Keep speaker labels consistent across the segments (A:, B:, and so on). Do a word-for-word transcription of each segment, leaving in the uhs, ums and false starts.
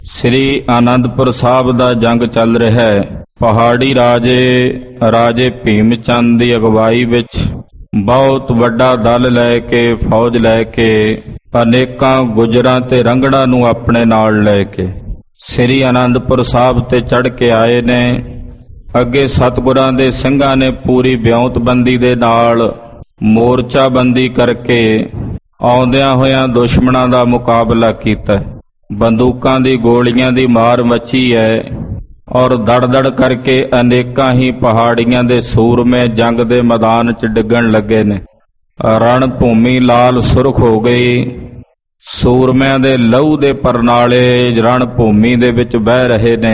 A: ਸ੍ਰੀ ਆਨੰਦਪੁਰ ਸਾਹਿਬ ਦਾ ਜੰਗ ਚੱਲ ਰਿਹਾ ਹੈ। ਪਹਾੜੀ ਰਾਜੇ ਰਾਜੇ ਭੀਮ ਚੰਦ ਦੀ ਅਗਵਾਈ ਵਿੱਚ ਬਹੁਤ ਵੱਡਾ ਦਲ ਲੈ ਕੇ, ਫੌਜ ਲੈ ਕੇ, ਅਨੇਕਾਂ ਗੁਜਰਾਂ ਤੇ ਰੰਗੜਾਂ ਨੂੰ ਆਪਣੇ ਨਾਲ ਲੈ ਕੇ ਸ੍ਰੀ ਆਨੰਦਪੁਰ ਸਾਹਿਬ ਤੇ ਚੜ੍ਹ ਕੇ ਆਏ ਨੇ। ਅੱਗੇ ਸਤਿਗੁਰਾਂ ਦੇ ਸਿੰਘਾਂ ਨੇ ਪੂਰੀ ਵਿਉਂਤਬੰਦੀ ਦੇ ਨਾਲ ਮੋਰਚਾਬੰਦੀ ਕਰਕੇ ਆਉਂਦਿਆਂ ਹੋਇਆਂ ਦੁਸ਼ਮਣਾਂ ਦਾ ਮੁਕਾਬਲਾ ਕੀਤਾ। ਬੰਦੂਕਾਂ ਦੀ ਗੋਲੀਆਂ ਦੀ ਮਾਰ ਮੱਚੀ ਹੈ ਔਰ ਦੜ ਦੜ ਕਰਕੇ ਅਨੇਕਾਂ ਹੀ ਪਹਾੜੀਆਂ ਦੇ ਸੂਰਮੇ ਜੰਗ ਦੇ ਮੈਦਾਨ 'ਚ ਡਿੱਗਣ ਲੱਗੇ ਨੇ। ਰਣ ਭੂਮੀ ਲਾਲ ਸੁਰਖ ਹੋ ਗਈ। ਸੂਰਮਿਆਂ ਦੇ ਲਹੂ ਦੇ ਪਰਨਾਲੇ ਰਣ ਭੂਮੀ ਦੇ ਵਿੱਚ ਵਹਿ ਰਹੇ ਨੇ।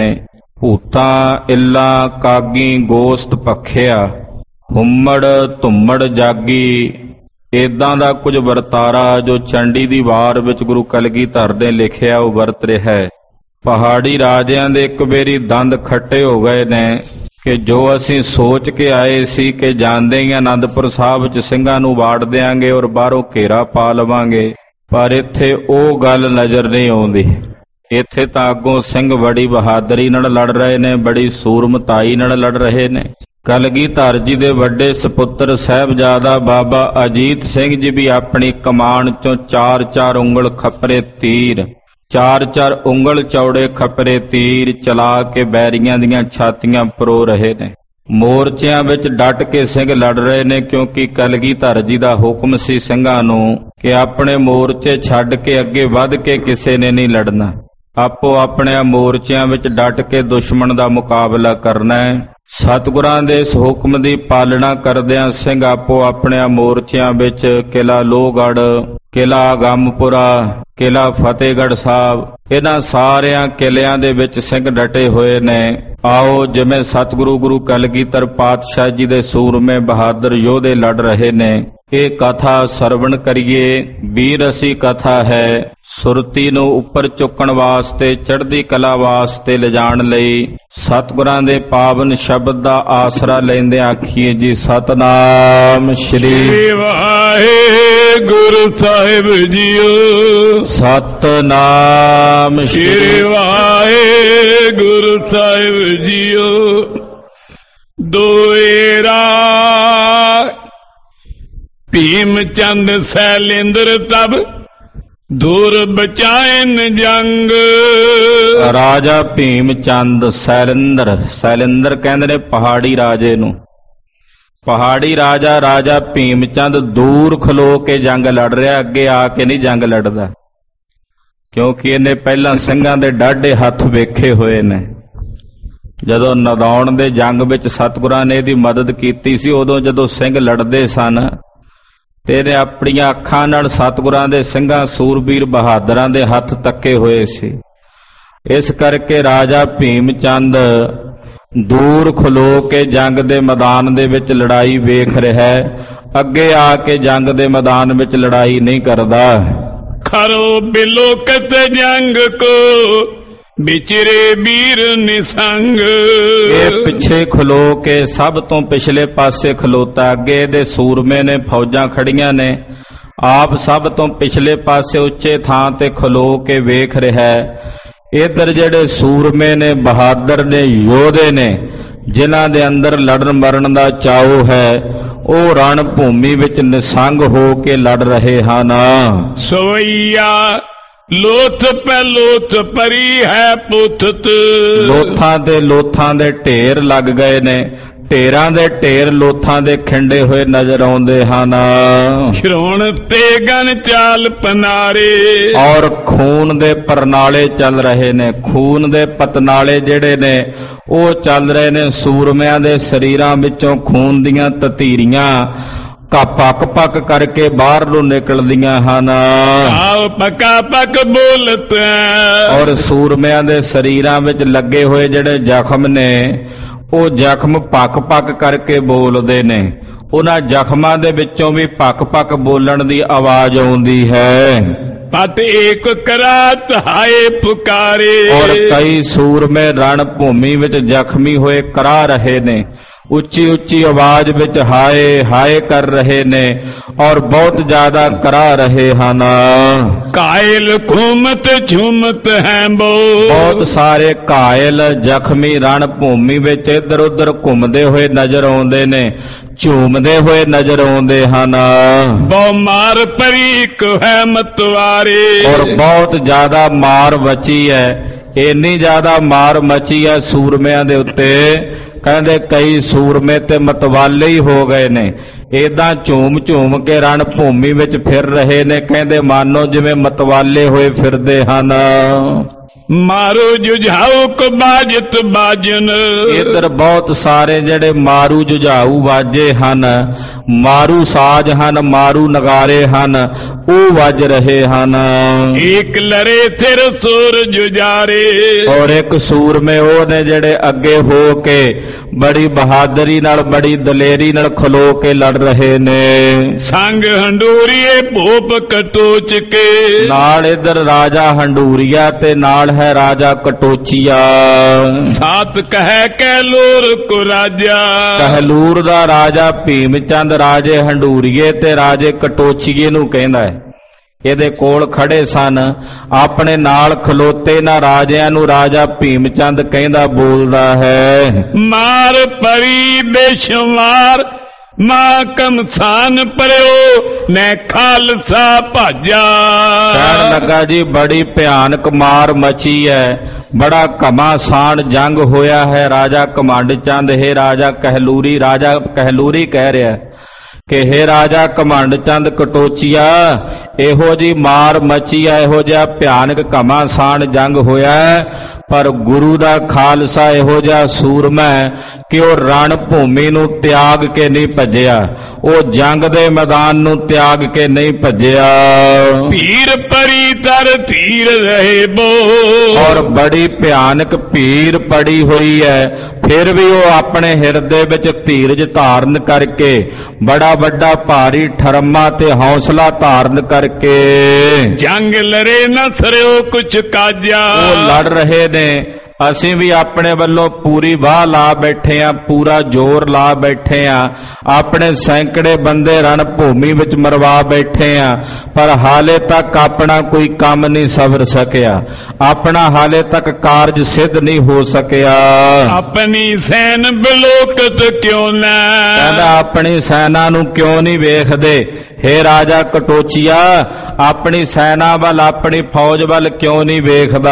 A: ਭੂਤਾਂ, ਇੱਲਾਂ, ਕਾਗੀ, ਗੋਸਤ ਭਖਿਆ, ਹੁੰਮੜ ਧੁੰਮੜ ਜਾਗੀ, ਏਦਾਂ ਦਾ ਕੁਝ ਵਰਤਾਰਾ ਜੋ ਚੰਡੀ ਦੀ ਵਾਰ ਵਿੱਚ ਗੁਰੂ ਕਲਗੀਧਰ ਨੇ ਲਿਖਿਆ ਉਹ ਵਰਤ ਰਿਹਾ ਹੈ। ਪਹਾੜੀ ਰਾਜਿਆਂ ਦੇ ਇੱਕ ਵਾਰੀ ਦੰਦ ਖੱਟੇ ਹੋ ਗਏ ਨੇ ਕਿ ਜੋ ਅਸੀਂ ਸੋਚ ਕੇ ਆਏ ਸੀ ਕਿ ਜਾਂਦੇ ਹੀ ਆਨੰਦਪੁਰ ਸਾਹਿਬ 'ਚ ਸਿੰਘਾਂ ਨੂੰ ਵਾੜ ਦਿਆਂਗੇ ਔਰ ਬਾਹਰੋਂ ਘੇਰਾ ਪਾ ਲਵਾਂਗੇ, ਪਰ ਇੱਥੇ ਉਹ ਗੱਲ ਨਜ਼ਰ ਨਹੀਂ ਆਉਂਦੀ। ਇੱਥੇ ਤਾਂ ਅੱਗੋਂ ਸਿੰਘ ਬੜੀ ਬਹਾਦਰੀ ਨਾਲ ਲੜ ਰਹੇ ਨੇ, ਬੜੀ ਸੂਰਮਤਾਈ ਨਾਲ ਲੜ ਰਹੇ ਨੇ। ਕਲਗੀਧਰ ਜੀ ਦੇ ਵੱਡੇ ਸਪੁੱਤਰ ਸਾਹਿਬਜ਼ਾਦਾ ਬਾਬਾ ਅਜੀਤ ਸਿੰਘ ਜੀ ਵੀ ਆਪਣੀ ਕਮਾਨ 'ਚੋਂ ਚਾਰ ਚਾਰ ਉਂਗਲ ਖੱਪਰੇ ਤੀਰ, ਚਾਰ ਚਾਰ ਉਂਗਲ ਚੌੜੇ ਖੱਪਰੇ ਤੀਰ ਚਲਾ ਕੇ ਬੈਰੀਆਂ ਦੀਆਂ ਛਾਤੀਆਂ ਪਰੋ ਰਹੇ ਨੇ। ਮੋਰਚਿਆਂ ਵਿੱਚ ਡਟ ਕੇ ਸਿੰਘ ਲੜ ਰਹੇ ਨੇ, ਕਿਉਂਕਿ ਕਲਗੀਧਰ ਜੀ ਦਾ ਹੁਕਮ ਸੀ ਸਿੰਘਾਂ ਨੂੰ ਕਿ ਆਪਣੇ ਮੋਰਚੇ ਛੱਡ ਕੇ ਅੱਗੇ ਵੱਧ ਕੇ ਕਿਸੇ ਨੇ ਨਹੀਂ ਲੜਨਾ। ਆਪੋ ਆਪਣੇ ਮੋਰਚਿਆਂ ਵਿੱਚ ਡਟ ਕੇ ਦੁਸ਼ਮਣ ਦਾ ਮੁਕਾਬਲਾ ਕਰਨਾ ਹੈ। ਸਤਿਗੁਰਾਂ ਦੇ ਇਸ ਹੁਕਮ ਦੀ ਪਾਲਣਾ ਕਰਦਿਆਂ ਸਿੰਘ ਆਪੋ ਆਪਣੇ ਮੋਰਚਿਆਂ ਵਿੱਚ ਕਿਲ੍ਹਾ ਲੋਹਗੜ੍ਹ, ਕਿਲ੍ਹਾ ਗੰਮਪੁਰਾ, ਕਿਲ੍ਹਾ ਫਤਿਹਗੜ੍ਹ ਸਾਹਿਬ, ਇਹਨਾਂ ਸਾਰਿਆਂ ਕਿਲ੍ਹਿਆਂ ਦੇ ਵਿੱਚ ਸਿੰਘ ਡਟੇ ਹੋਏ ਨੇ। ਆਓ ਜਿਵੇਂ ਸਤਿਗੁਰੂ ਗੁਰੂ ਕਲਗੀਧਰ ਪਾਤਸ਼ਾਹ ਜੀ ਦੇ ਸੂਰਮੇ ਬਹਾਦਰ ਯੋਧੇ ਲੜ ਰਹੇ ਨੇ, ਇਹ ਕਥਾ ਸਰਵਣ ਕਰੀਏ। ਵੀਰ ਅਸੀਂ ਕਥਾ ਹੈ, ਸੁਰਤੀ ਨੂੰ ਉੱਪਰ ਚੁੱਕਣ ਵਾਸਤੇ, ਚੜ੍ਹਦੀ ਕਲਾ ਵਾਸਤੇ ਲਿਜਾਣ ਲਈ ਸਤਿਗੁਰਾਂ ਦੇ ਪਾਵਨ ਸ਼ਬਦ ਦਾ ਆਸਰਾ ਲੈਂਦੇ ਆਖੀਏ ਜੀ ਸਤਨਾਮ ਸ਼੍ਰੀ
B: ਵਾਹਿਗੁਰੂ ਸਾਹਿਬ ਜੀਓ।
A: ਸਤਨਾਮ
B: ਸ਼੍ਰੀ ਵਾਹਿਗੁਰੂ ਸਾਹਿਬ ਜੀਓ। ਦੋਏਰਾ ਭੀਮ ਚੰਦ ਸੈਲੇਂਦਰ ਤਬ ਦੂਰ ਬਚਾਇਨ ਜੰਗ।
A: ਰਾਜਾ ਭੀਮ ਚੰਦ ਸੈਲੇਂਦਰ, ਸੈਲੇਂਦਰ ਕਹਿੰਦੇ ਨੇ ਪਹਾੜੀ ਰਾਜੇ ਨੂੰ। ਪਹਾੜੀ ਰਾਜਾ ਰਾਜਾ ਭੀਮ ਚੰਦ ਦੂਰ ਖਲੋ ਕੇ ਜੰਗ ਲੜ ਰਿਹਾ, ਅੱਗੇ ਆ ਕੇ ਨਹੀਂ ਜੰਗ ਲੜਦਾ, ਕਿਉਂਕਿ ਇਹਨੇ ਪਹਿਲਾਂ ਸਿੰਘਾਂ ਦੇ ਡਾਢੇ ਹੱਥ ਵੇਖੇ ਹੋਏ ਨੇ। ਜਦੋਂ ਨਦੌਣ ਦੇ ਜੰਗ ਵਿੱਚ ਸਤਿਗੁਰਾਂ ਨੇ ਇਹਦੀ ਮਦਦ ਕੀਤੀ ਸੀ, ਉਦੋਂ ਜਦੋਂ ਸਿੰਘ ਲੜਦੇ ਸਨ ਤੇ ਇਹਨੇ ਆਪਣੀਆਂ ਅੱਖਾਂ ਨਾਲ ਸਤਿਗੁਰਾਂ ਦੇ ਸਿੰਘਾਂ ਸੂਰਬੀਰ ਬਹਾਦਰਾਂ ਦੇ ਹੱਥ ਤੱਕੇ ਹੋਏ ਸੀ। ਇਸ ਕਰਕੇ ਰਾਜਾ ਭੀਮ ਚੰਦ ਦੂਰ ਖਲੋ ਕੇ ਜੰਗ ਦੇ ਮੈਦਾਨ ਦੇ ਵਿੱਚ ਲੜਾਈ ਵੇਖ ਰਿਹਾ ਹੈ, ਅੱਗੇ ਆ ਕੇ ਜੰਗ ਦੇ ਮੈਦਾਨ ਵਿੱਚ ਲੜਾਈ ਨਹੀਂ ਕਰਦਾ।
B: ਖਰੋ ਬਿਲੋਕਤ ਜੰਗ ਕੋ ਵਿਚਰੇ ਵੀਰ ਨਿਸੰਗ।
A: ਇਹ ਪਿੱਛੇ ਖਲੋ ਕੇ ਸਭ ਤੋਂ ਪਿਛਲੇ ਪਾਸੇ ਖਲੋਤਾ, ਅੱਗੇ ਇਹਦੇ ਸੂਰਮੇ ਨੇ, ਫੌਜਾਂ ਖੜੀਆਂ ਨੇ, ਆਪ ਸਭ ਤੋਂ ਪਿਛਲੇ ਪਾਸੇ ਉੱਚੇ ਥਾਂ ਤੇ ਖਲੋ ਕੇ ਵੇਖ ਰਿਹਾ ਹੈ। ਇੱਧਰ ਜਿਹੜੇ ਸੂਰਮੇ ਨੇ, ਬਹਾਦਰ ਨੇ, ਯੋਧੇ ਨੇ, ਜਿਨ੍ਹਾਂ ਦੇ ਅੰਦਰ ਲੜਨ ਮਰਨ ਦਾ ਚਾਉ ਹੈ, ਉਹ ਰਣ ਭੂਮੀ ਵਿੱਚ ਨਿਸੰਗ ਹੋ ਕੇ ਲੜ ਰਹੇ ਹਨ।
B: ਸਵਈਆ ਲੋਥ ਪੈ ਲੋਥ ਪਰੀ ਹੈ ਪੁੱਥਤ।
A: ਲੋਥਾਂ ਦੇ ਲੋਥਾਂ ਦੇ ਢੇਰ ਲੱਗ ਗਏ ਨੇ, ਢੇਰਾਂ ਦੇ ਢੇਰ ਲੋਥਾਂ ਦੇ ਖਿੰਡੇ ਹੋਏ ਨਜ਼ਰ ਆਉਂਦੇ ਹਨ।
B: ਖਿਰੋਣ ਤੇ ਗਨ ਚਾਲ ਪਨਾਰੇ,
A: ਔਰ ਖੂਨ ਦੇ ਪਰਨਾਲੇ ਚੱਲ ਰਹੇ ਨੇ। ਖੂਨ ਦੇ ਪਤਨਾਲੇ ਜਿਹੜੇ ਨੇ ਉਹ ਚੱਲ ਰਹੇ ਨੇ। ਸੂਰਮਿਆਂ ਦੇ ਸਰੀਰਾਂ ਵਿੱਚੋਂ ਖੂਨ ਦੀਆਂ ਤਤੀਰੀਆਂ ਪੱਕ ਪੱਕ ਕਰਕੇ ਬਾਹਰ ਨੂੰ ਨਿਕਲਦੀਆਂ ਹਨ।
B: ਆਓ ਪੱਕਾ ਪੱਕ ਬੋਲਤ।
A: ਔਰ ਸੂਰਮਿਆਂ ਦੇ ਸਰੀਰਾਂ ਵਿੱਚ ਲੱਗੇ ਹੋਏ ਜਿਹੜੇ ਜ਼ਖਮ ਨੇ, ਉਹ ਜ਼ਖਮ ਪੱਕ ਪੱਕ ਕਰਕੇ ਬੋਲਦੇ ਨੇ। ਉਹਨਾਂ ਜ਼ਖਮਾਂ ਦੇ ਵਿੱਚੋਂ ਵੀ ਪੱਕ ਪੱਕ ਬੋਲਣ ਦੀ ਆਵਾਜ਼ ਆਉਂਦੀ ਹੈ।
B: ਪਤ ਏਕ ਕਰਾਤ ਹਾਏ ਪੁਕਾਰੇ।
A: ਔਰ ਕਈ ਸੂਰਮੇ ਰਣ ਭੂਮੀ ਵਿੱਚ ਜ਼ਖਮੀ ਹੋਏ ਕਰਾ ਰਹੇ ਨੇ। ਉੱਚੀ ਉੱਚੀ ਆਵਾਜ਼ ਵਿੱਚ ਹਾਏ ਹਾਏ ਕਰ ਰਹੇ ਨੇ ਔਰ ਬਹੁਤ ਜ਼ਿਆਦਾ ਕਰਾ ਰਹੇ ਹਨ।
B: ਕਾਇਲ ਘੁਮਤ ਝੁਮਤ ਹੈ ਬੋ,
A: ਬਹੁਤ ਸਾਰੇ ਘਾਇਲ ਜ਼ਖਮੀ ਰਣ ਭੂਮੀ ਵਿੱਚ ਇੱਧਰ ਉੱਧਰ ਘੁੰਮਦੇ ਹੋਏ ਨਜ਼ਰ ਆਉਂਦੇ ਨੇ, ਝੂਮਦੇ ਹੋਏ ਨਜ਼ਰ ਆਉਂਦੇ ਹਨ।
B: ਬਹੁ ਮਾਰ ਪਰੀਕ ਹੈ ਮਤਵਾਰੇ,
A: ਔਰ ਬਹੁਤ ਜ਼ਿਆਦਾ ਮਾਰ ਮਚੀ ਹੈ, ਇੰਨੀ ਜ਼ਿਆਦਾ ਮਾਰ ਮਚੀ ਹੈ ਸੂਰਮਿਆਂ ਦੇ ਉੱਤੇ, ਕਹਿੰਦੇ ਕਈ ਸੂਰਮੇ ਤੇ ਮਤਵਾਲੇ ਹੀ ਹੋ ਗਏ ਨੇ। ਏਦਾਂ ਝੂਮ ਝੂਮ ਕੇ ਰਣ ਭੂਮੀ ਵਿੱਚ ਫਿਰ ਰਹੇ ਨੇ, ਕਹਿੰਦੇ ਮਾਨੋ ਜਿਵੇਂ ਮਤਵਾਲੇ ਹੋਏ ਫਿਰਦੇ ਹਨ।
B: ਮਾਰੂ ਜੁਝਾਊ ਕੋ ਬਾਜਤ ਬਾਜਨ,
A: ਇਧਰ ਬਹੁਤ ਸਾਰੇ ਜਿਹੜੇ ਮਾਰੂ ਜੁਝਾਊ ਬਾਜੇ ਹਨ, ਮਾਰੂ ਸਾਜ਼ ਹਨ, ਮਾਰੂ ਨਗਾਰੇ ਹਨ, ਉਹ ਵੱਜ ਰਹੇ ਹਨ।
B: ਇੱਕ ਲੜੇ ਸਿਰ ਸੂਰ ਜੁਝਾਰੇ,
A: ਔਰ ਇੱਕ ਸੂਰਮੇ ਉਹ ਨੇ ਜਿਹੜੇ ਅੱਗੇ ਹੋ ਕੇ ਬੜੀ ਬਹਾਦਰੀ ਨਾਲ ਬੜੀ ਦਲੇਰੀ ਨਾਲ ਖਲੋ ਕੇ ਲੜ ਰਹੇ ਨੇ।
B: ਸੰਗ ਹੰਡੂਰੀਏ ਭੂਪ ਕਟੋਚ ਕੇ,
A: ਨਾਲ ਇਧਰ ਰਾਜਾ ਹੰਡੂਰੀਆ ਤੇ ਨਾਲ ਹੈ ਰਾਜਾ ਕਟੋਚੀਆ।
B: ਸਾਤ ਕਹਿ ਕਹਿਲੂਰ ਕੋ ਰਾਜਾ,
A: ਕਹਿਲੂਰ ਦਾ ਰਾਜਾ ਭੀਮ ਚੰਦ ਰਾਜੇ ਹੰਡੂਰੀਏ ਤੇ ਰਾਜੇ ਕਟੋਚੀਏ ਨੂੰ ਕਹਿੰਦਾ ਹੈ। ਇਹਦੇ ਕੋਲ ਖੜੇ ਸਨ, ਆਪਣੇ ਨਾਲ ਖਲੋਤੇ ਨਾ ਰਾਜਿਆਂ ਨੂੰ ਰਾਜਾ ਭੀਮ ਚੰਦ ਕਹਿੰਦਾ ਬੋਲਦਾ ਹੈ।
B: ਮਾਰ ਪਰੀ ਬੇਸ਼ੁਮਾਰ ਮਾਂ ਕਮਸਾਨ ਪਰਿਓ ਨੇ ਖਾਲਸਾ ਭਾਜਾ,
A: ਕਹਿਣ ਲੱਗਾ ਜੀ ਬੜੀ ਭਿਆਨਕ ਮਾਰ ਮਚੀ ਹੈ, ਬੜਾ ਘਮਾਸਾਨ ਜੰਗ ਹੋਇਆ ਹੈ। ਰਾਜਾ ਕਮੰਡ ਚੰਦ ਹੈ, ਰਾਜਾ ਕਹਿਲੂਰੀ, ਰਾਜਾ ਕਹਿਲੂਰੀ ਕਹਿ ਰਿਹਾ ਕਿ ਹੇ ਰਾਜਾ ਕਮੰਡ ਚੰਦ ਕਟੋਚੀਆ, ਇਹੋ ਜੀ ਮਾਰ ਮਚੀ ਆ, ਇਹੋ ਜਿਹਾ ਭਿਆਨਕ ਘਮਾਸਾਨ ਜੰਗ ਹੋਇਆ, ਪਰ ਗੁਰੂ ਦਾ ਖਾਲਸਾ ਇਹੋ ਜਿਹਾ ਸੂਰਮਾ ਕਿ ਉਹ ਰਣ ਭੂਮੀ ਨੂੰ ਤਿਆਗ ਕੇ ਨਹੀਂ ਭੱਜਿਆ, ਉਹ ਜੰਗ ਦੇ ਮੈਦਾਨ ਨੂੰ ਤਿਆਗ ਕੇ ਨਹੀਂ ਭੱਜਿਆ।
B: ਭੀਰ ਪਰੀ ਤਰ ਧੀਰ ਰਹੇ ਬੋ,
A: ਔਰ ਬੜੀ ਭਿਆਨਕ ਭੀਰ ਪੜੀ ਹੋਈ ਹੈ, ਫਿਰ ਵੀ ਉਹ ਆਪਣੇ ਹਿਰਦੇ ਵਿੱਚ ਧੀਰਜ ਧਾਰਨ ਕਰਕੇ, ਬੜਾ ਵੱਡਾ ਭਾਰੀ ਠਰਮਾ ਤੇ ਹੌਸਲਾ ਧਾਰਨ ਕਰਕੇ
B: ਜੰਗ ਲੜੇ ਨਾ ਸਰਿਓ ਕੁਛ ਕਾਜਾ,
A: ਉਹ ਲੜ ਰਹੇ ਨੇ। ਅਸੀਂ ਵੀ ਆਪਣੇ ਵੱਲੋਂ ਪੂਰੀ ਵਾਹ ਲਾ ਬੈਠੇ ਆ, ਪੂਰਾ ਜ਼ੋਰ ਲਾ ਬੈਠੇ ਆ, ਆਪਣੇ ਸੈਂਕੜੇ ਬੰਦੇ ਰਣ ਭੂਮੀ ਵਿੱਚ ਮਰਵਾ ਬੈਠੇ ਆ, ਪਰ ਹਾਲੇ ਤੱਕ ਆਪਣਾ ਕੋਈ ਕੰਮ ਨਹੀਂ ਸਵਰ ਸਕਿਆ, ਆਪਣਾ ਹਾਲੇ ਤੱਕ ਕਾਰਜ ਸਿੱਧ ਨਹੀਂ ਹੋ ਸਕਿਆ।
B: ਆਪਣੀ ਸੈਨ ਬਲੋਕਤ ਕਿਉਂ ਨਾ,
A: ਕਹਿੰਦਾ ਆਪਣੀ ਸੈਨਾ ਨੂੰ ਕਿਉਂ ਨਹੀਂ ਵੇਖਦੇ, ਹੇ ਰਾਜਾ ਕਟੋਚੀਆ ਆਪਣੀ ਸੈਨਾ ਵੱਲ, ਆਪਣੀ ਫੌਜ ਵੱਲ ਕਿਉਂ ਨਹੀਂ ਵੇਖਦਾ।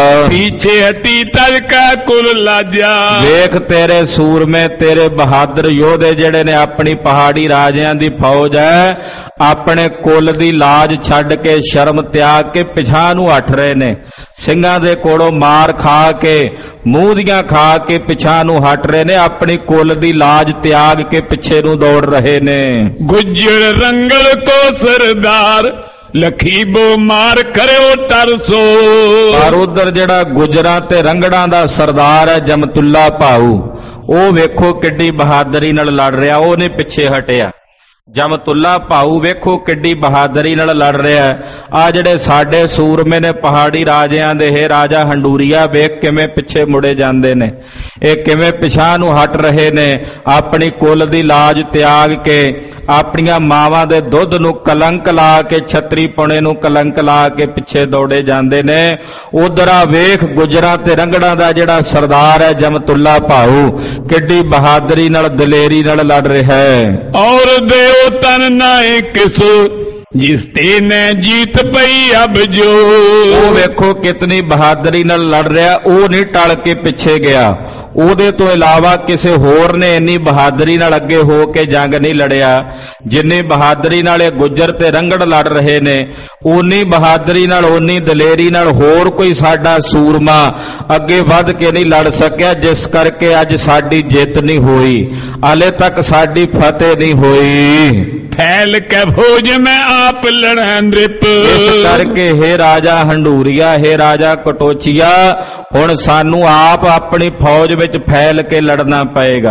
B: ਪਿੱਛੇ ਹਟੀ ਤਲਕਾ ਕੁਲ ਲਾਜਾ,
A: ਵੇਖ ਤੇਰੇ ਸੂਰਮੇ, ਤੇਰੇ ਬਹਾਦਰ ਯੋਧੇ ਜਿਹੜੇ ਨੇ ਆਪਣੀ ਪਹਾੜੀ ਰਾਜਿਆਂ ਦੀ ਫੌਜ ਹੈ, ਆਪਣੇ ਕੁੱਲ ਦੀ ਲਾਜ ਛੱਡ ਕੇ, ਸ਼ਰਮ ਤਿਆਗ ਕੇ ਪਿਛਾਂ ਨੂੰ ਹਟ ਰਹੇ ਨੇ, ਸਿੰਘਾਂ ਦੇ ਕੋਲੋਂ ਮਾਰ ਖਾ ਕੇ, ਮੂੰਹ ਦੀਆਂ ਖਾ ਕੇ ਪਿਛਾਂ ਨੂੰ ਹਟ ਰਹੇ ਨੇ, ਆਪਣੀ ਕੁੱਲ ਦੀ ਲਾਜ ਤਿਆਗ ਕੇ ਪਿੱਛੇ ਨੂੰ ਦੌੜ ਰਹੇ ਨੇ।
B: ਗੁੱਜਰ ਰੰਗਲ ਕੋ ਸਰਦਾਰ ਲਖੀਬੋ ਮਾਰ ਕਰਿਓ ਟਰਸੋ,
A: ਪਰ ਉਧਰ ਜਿਹੜਾ ਗੁਜਰਾਂ ਤੇ ਰੰਗੜਾਂ ਦਾ ਸਰਦਾਰ ਹੈ ਜਮਤੁੱਲਾ ਭਾਊ, ਉਹ ਵੇਖੋ ਕਿੱਡੀ ਬਹਾਦਰੀ ਨਾਲ ਲੜ ਰਿਹਾ, ਉਹ ਨਹੀਂ ਪਿੱਛੇ ਹਟਿਆ। ਜਮਤੁੱਲਾ ਭਾਊ ਵੇਖੋ ਕਿੱਡੀ ਬਹਾਦਰੀ ਨਾਲ ਲੜ ਰਿਹਾ। ਆ ਜਿਹੜੇ ਸਾਡੇ ਸੂਰਮੇ ਨੇ ਪਹਾੜੀ ਰਾਜਿਆਂ ਦੇ, ਇਹ ਰਾਜਾ ਹੰਡੂਰੀਆ ਵੇਖ ਕਿਵੇਂ ਪਿੱਛੇ ਮੁੜੇ ਜਾਂਦੇ ਨੇ, ਇਹ ਕਿਵੇਂ ਪਿਛਾਂ ਨੂੰ ਹਟ ਰਹੇ ਨੇ, ਆਪਣੀ ਕੁੱਲ ਦੀ ਲਾਜ ਤਿਆਗ ਕੇ, ਆਪਣੀਆਂ ਮਾਵਾਂ ਦੇ ਦੁੱਧ ਨੂੰ ਕਲੰਕ ਲਾ ਕੇ, ਛਤਰੀ ਪੁਣੇ ਨੂੰ ਕਲੰਕ ਲਾ ਕੇ ਪਿੱਛੇ ਦੌੜੇ ਜਾਂਦੇ ਨੇ। ਉਧਰ ਆ ਵੇਖ ਗੁਜਰਾਂ ਤੇ ਰੰਗੜਾਂ ਦਾ ਜਿਹੜਾ ਸਰਦਾਰ ਹੈ ਜਮਤੁੱਲਾ ਭਾਊ, ਕਿੱਡੀ ਬਹਾਦਰੀ ਨਾਲ ਦਲੇਰੀ ਨਾਲ ਲੜ ਰਿਹਾ ਹੈ।
B: ਔਰ ਦੇ ਤਨ ਨਾਏ ਕਿਸ ਜਿਸ ਤੇ ਨੇ ਜੀਤ ਪਈ ਅਬ ਜੋ,
A: ਉਹ ਵੇਖੋ ਕਿਤਨੀ ਬਹਾਦਰੀ ਨਾਲ ਲੜ ਰਿਹਾ, ਉਹ ਨਹੀਂ ਟਲ ਕੇ ਪਿੱਛੇ ਗਿਆ। ਉਹਦੇ ਤੋਂ ਇਲਾਵਾ ਕਿਸੇ ਹੋਰ ਨੇ ਇੰਨੀ ਬਹਾਦਰੀ ਨਾਲ ਅੱਗੇ ਹੋ ਕੇ ਜੰਗ ਨਹੀਂ ਲੜਿਆ ਜਿੰਨੀ ਬਹਾਦਰੀ ਨਾਲ ਇਹ ਗੁੱਜਰ ਤੇ ਰੰਗੜ ਲੜ ਰਹੇ ਨੇ। ਉਨੀ ਬਹਾਦਰੀ ਨਾਲ, ਉਨੀ ਦਲੇਰੀ ਨਾਲ ਹੋਰ ਕੋਈ ਸਾਡਾ ਸੂਰਮਾ ਅੱਗੇ ਵੱਧ ਕੇ ਨਹੀਂ ਲੜ ਸਕਿਆ, ਜਿਸ ਕਰਕੇ ਅੱਜ ਸਾਡੀ ਜਿੱਤ ਨਹੀਂ ਹੋਈ, ਹਾਲੇ ਤੱਕ ਸਾਡੀ ਫਤਿਹ ਨਹੀਂ ਹੋਈ।
B: ਫੈਲ ਕੇ ਫੌਜ ਮੈਂ ਆਪ ਲੜਾਂ ਨ੍ਰਿਪ,
A: ਇਸ ਕਰਕੇ ਹੇ ਰਾਜਾ ਹੰਡੂਰੀਆ, ਹੇ ਰਾਜਾ ਕਟੋਚੀਆ, ਹੁਣ ਸਾਨੂੰ ਆਪ ਆਪਣੀ ਫੌਜ ਵਿੱਚ ਫੈਲ ਕੇ ਲੜਨਾ ਪਏਗਾ।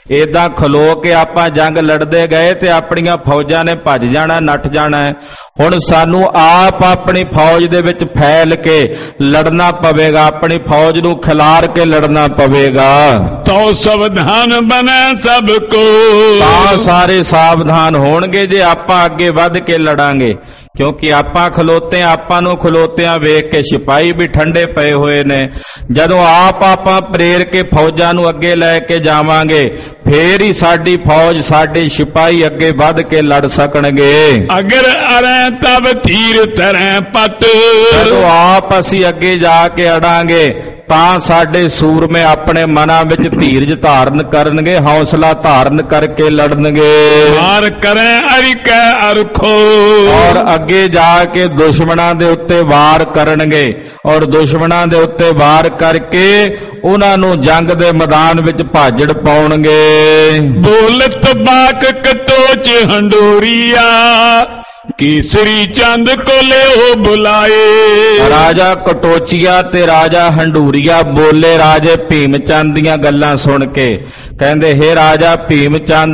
A: ਏਦਾਂ ਖਲੋ ਕੇ ਆਪਾਂ ਜੰਗ ਲੜਦੇ ਗਏ ਤੇ ਆਪਣੀਆਂ ਫੌਜਾਂ ਨੇ ਭੱਜ ਜਾਣਾ, ਨੱਠ ਜਾਣਾ। ਹੁਣ ਸਾਨੂੰ ਆਪ ਆਪਣੀ ਫੌਜ ਦੇ ਵਿੱਚ ਫੈਲ ਕੇ ਲੜਨਾ ਪਵੇਗਾ, ਆਪਣੀ ਫੌਜ ਨੂੰ ਖਿਲਾਰ ਕੇ ਲੜਨਾ ਪਵੇਗਾ।
B: ਤੋ ਸਾਵਧਾਨ ਬਣੇ ਸਭ ਕੋ,
A: ਤਾਂ ਸਾਰੇ ਸਾਵਧਾਨ ਹੋਣਗੇ ਜੇ ਆਪਾਂ ਅੱਗੇ ਵੱਧ ਕੇ ਲੜਾਂਗੇ। ਕਿਉਂਕਿ ਆਪਾਂ ਖਲੋਤੇ, ਆਪਾਂ ਨੂੰ ਖਲੋਤਿਆਂ ਵੇਖ ਕੇ ਸਿਪਾਹੀ ਵੀ ਠੰਡੇ ਪਏ ਹੋਏ ਨੇ। ਜਦੋਂ ਆਪ ਆਪਾਂ ਪ੍ਰੇਰ ਕੇ ਫੌਜਾਂ ਨੂੰ ਅੱਗੇ ਲੈ ਕੇ ਜਾਵਾਂਗੇ, ਫੇਰ ਹੀ ਸਾਡੀ ਫੌਜ, ਸਾਡੇ ਸਿਪਾਹੀ ਅੱਗੇ ਵੱਧ ਕੇ ਲੜ ਸਕਣਗੇ।
B: ਅਗਰ ਅਰੇ ਤਬ ਤੀਰ ਤਰੈ ਪਟ,
A: ਜਦੋਂ ਆਪ ਅਸੀਂ ਅੱਗੇ ਜਾ ਕੇ ਅੜਾਂਗੇ ਤਾਂ ਸਾਡੇ ਸੂਰਮੇ ਆਪਣੇ ਮਨਾਂ ਵਿੱਚ ਧੀਰਜ ਧਾਰਨ ਕਰਨਗੇ, ਹੌਸਲਾ ਧਾਰਨ ਕਰਕੇ ਲੜਨਗੇ।
B: ਵਾਰ ਕਰੇ ਅਰਿਕੈ ਅਰਖੋ,
A: ਔਰ ਅੱਗੇ ਜਾ ਕੇ ਦੁਸ਼ਮਣਾਂ ਦੇ ਉੱਤੇ ਵਾਰ ਕਰਨਗੇ, ਔਰ ਦੁਸ਼ਮਣਾਂ ਦੇ ਉੱਤੇ ਵਾਰ ਕਰਕੇ ਉਹਨਾਂ ਨੂੰ ਜੰਗ ਦੇ ਮੈਦਾਨ ਵਿੱਚ ਭਾਜੜ ਪਾਉਣਗੇ।
B: ਬੋਲਤ ਬਾਕ ਕਟੋਚ ਹੰਡੋਰੀਆ, ਕੇਸਰੀ ਚੰਦ ਕੋ ਲਿਓ ਬੁਲਾਏ।
A: ਰਾਜਾ ਕਟੋਚੀਆ ਤੇ ਰਾਜਾ ਹੰਡੂਰੀਆ ਬੋਲੇ ਰਾਜੇ ਭੀਮ ਚੰਦ ਦੀਆਂ ਗੱਲਾਂ ਸੁਣ ਕੇ। ਕਹਿੰਦੇ, ਹੇ ਰਾਜਾ ਭੀਮ ਚੰਦ,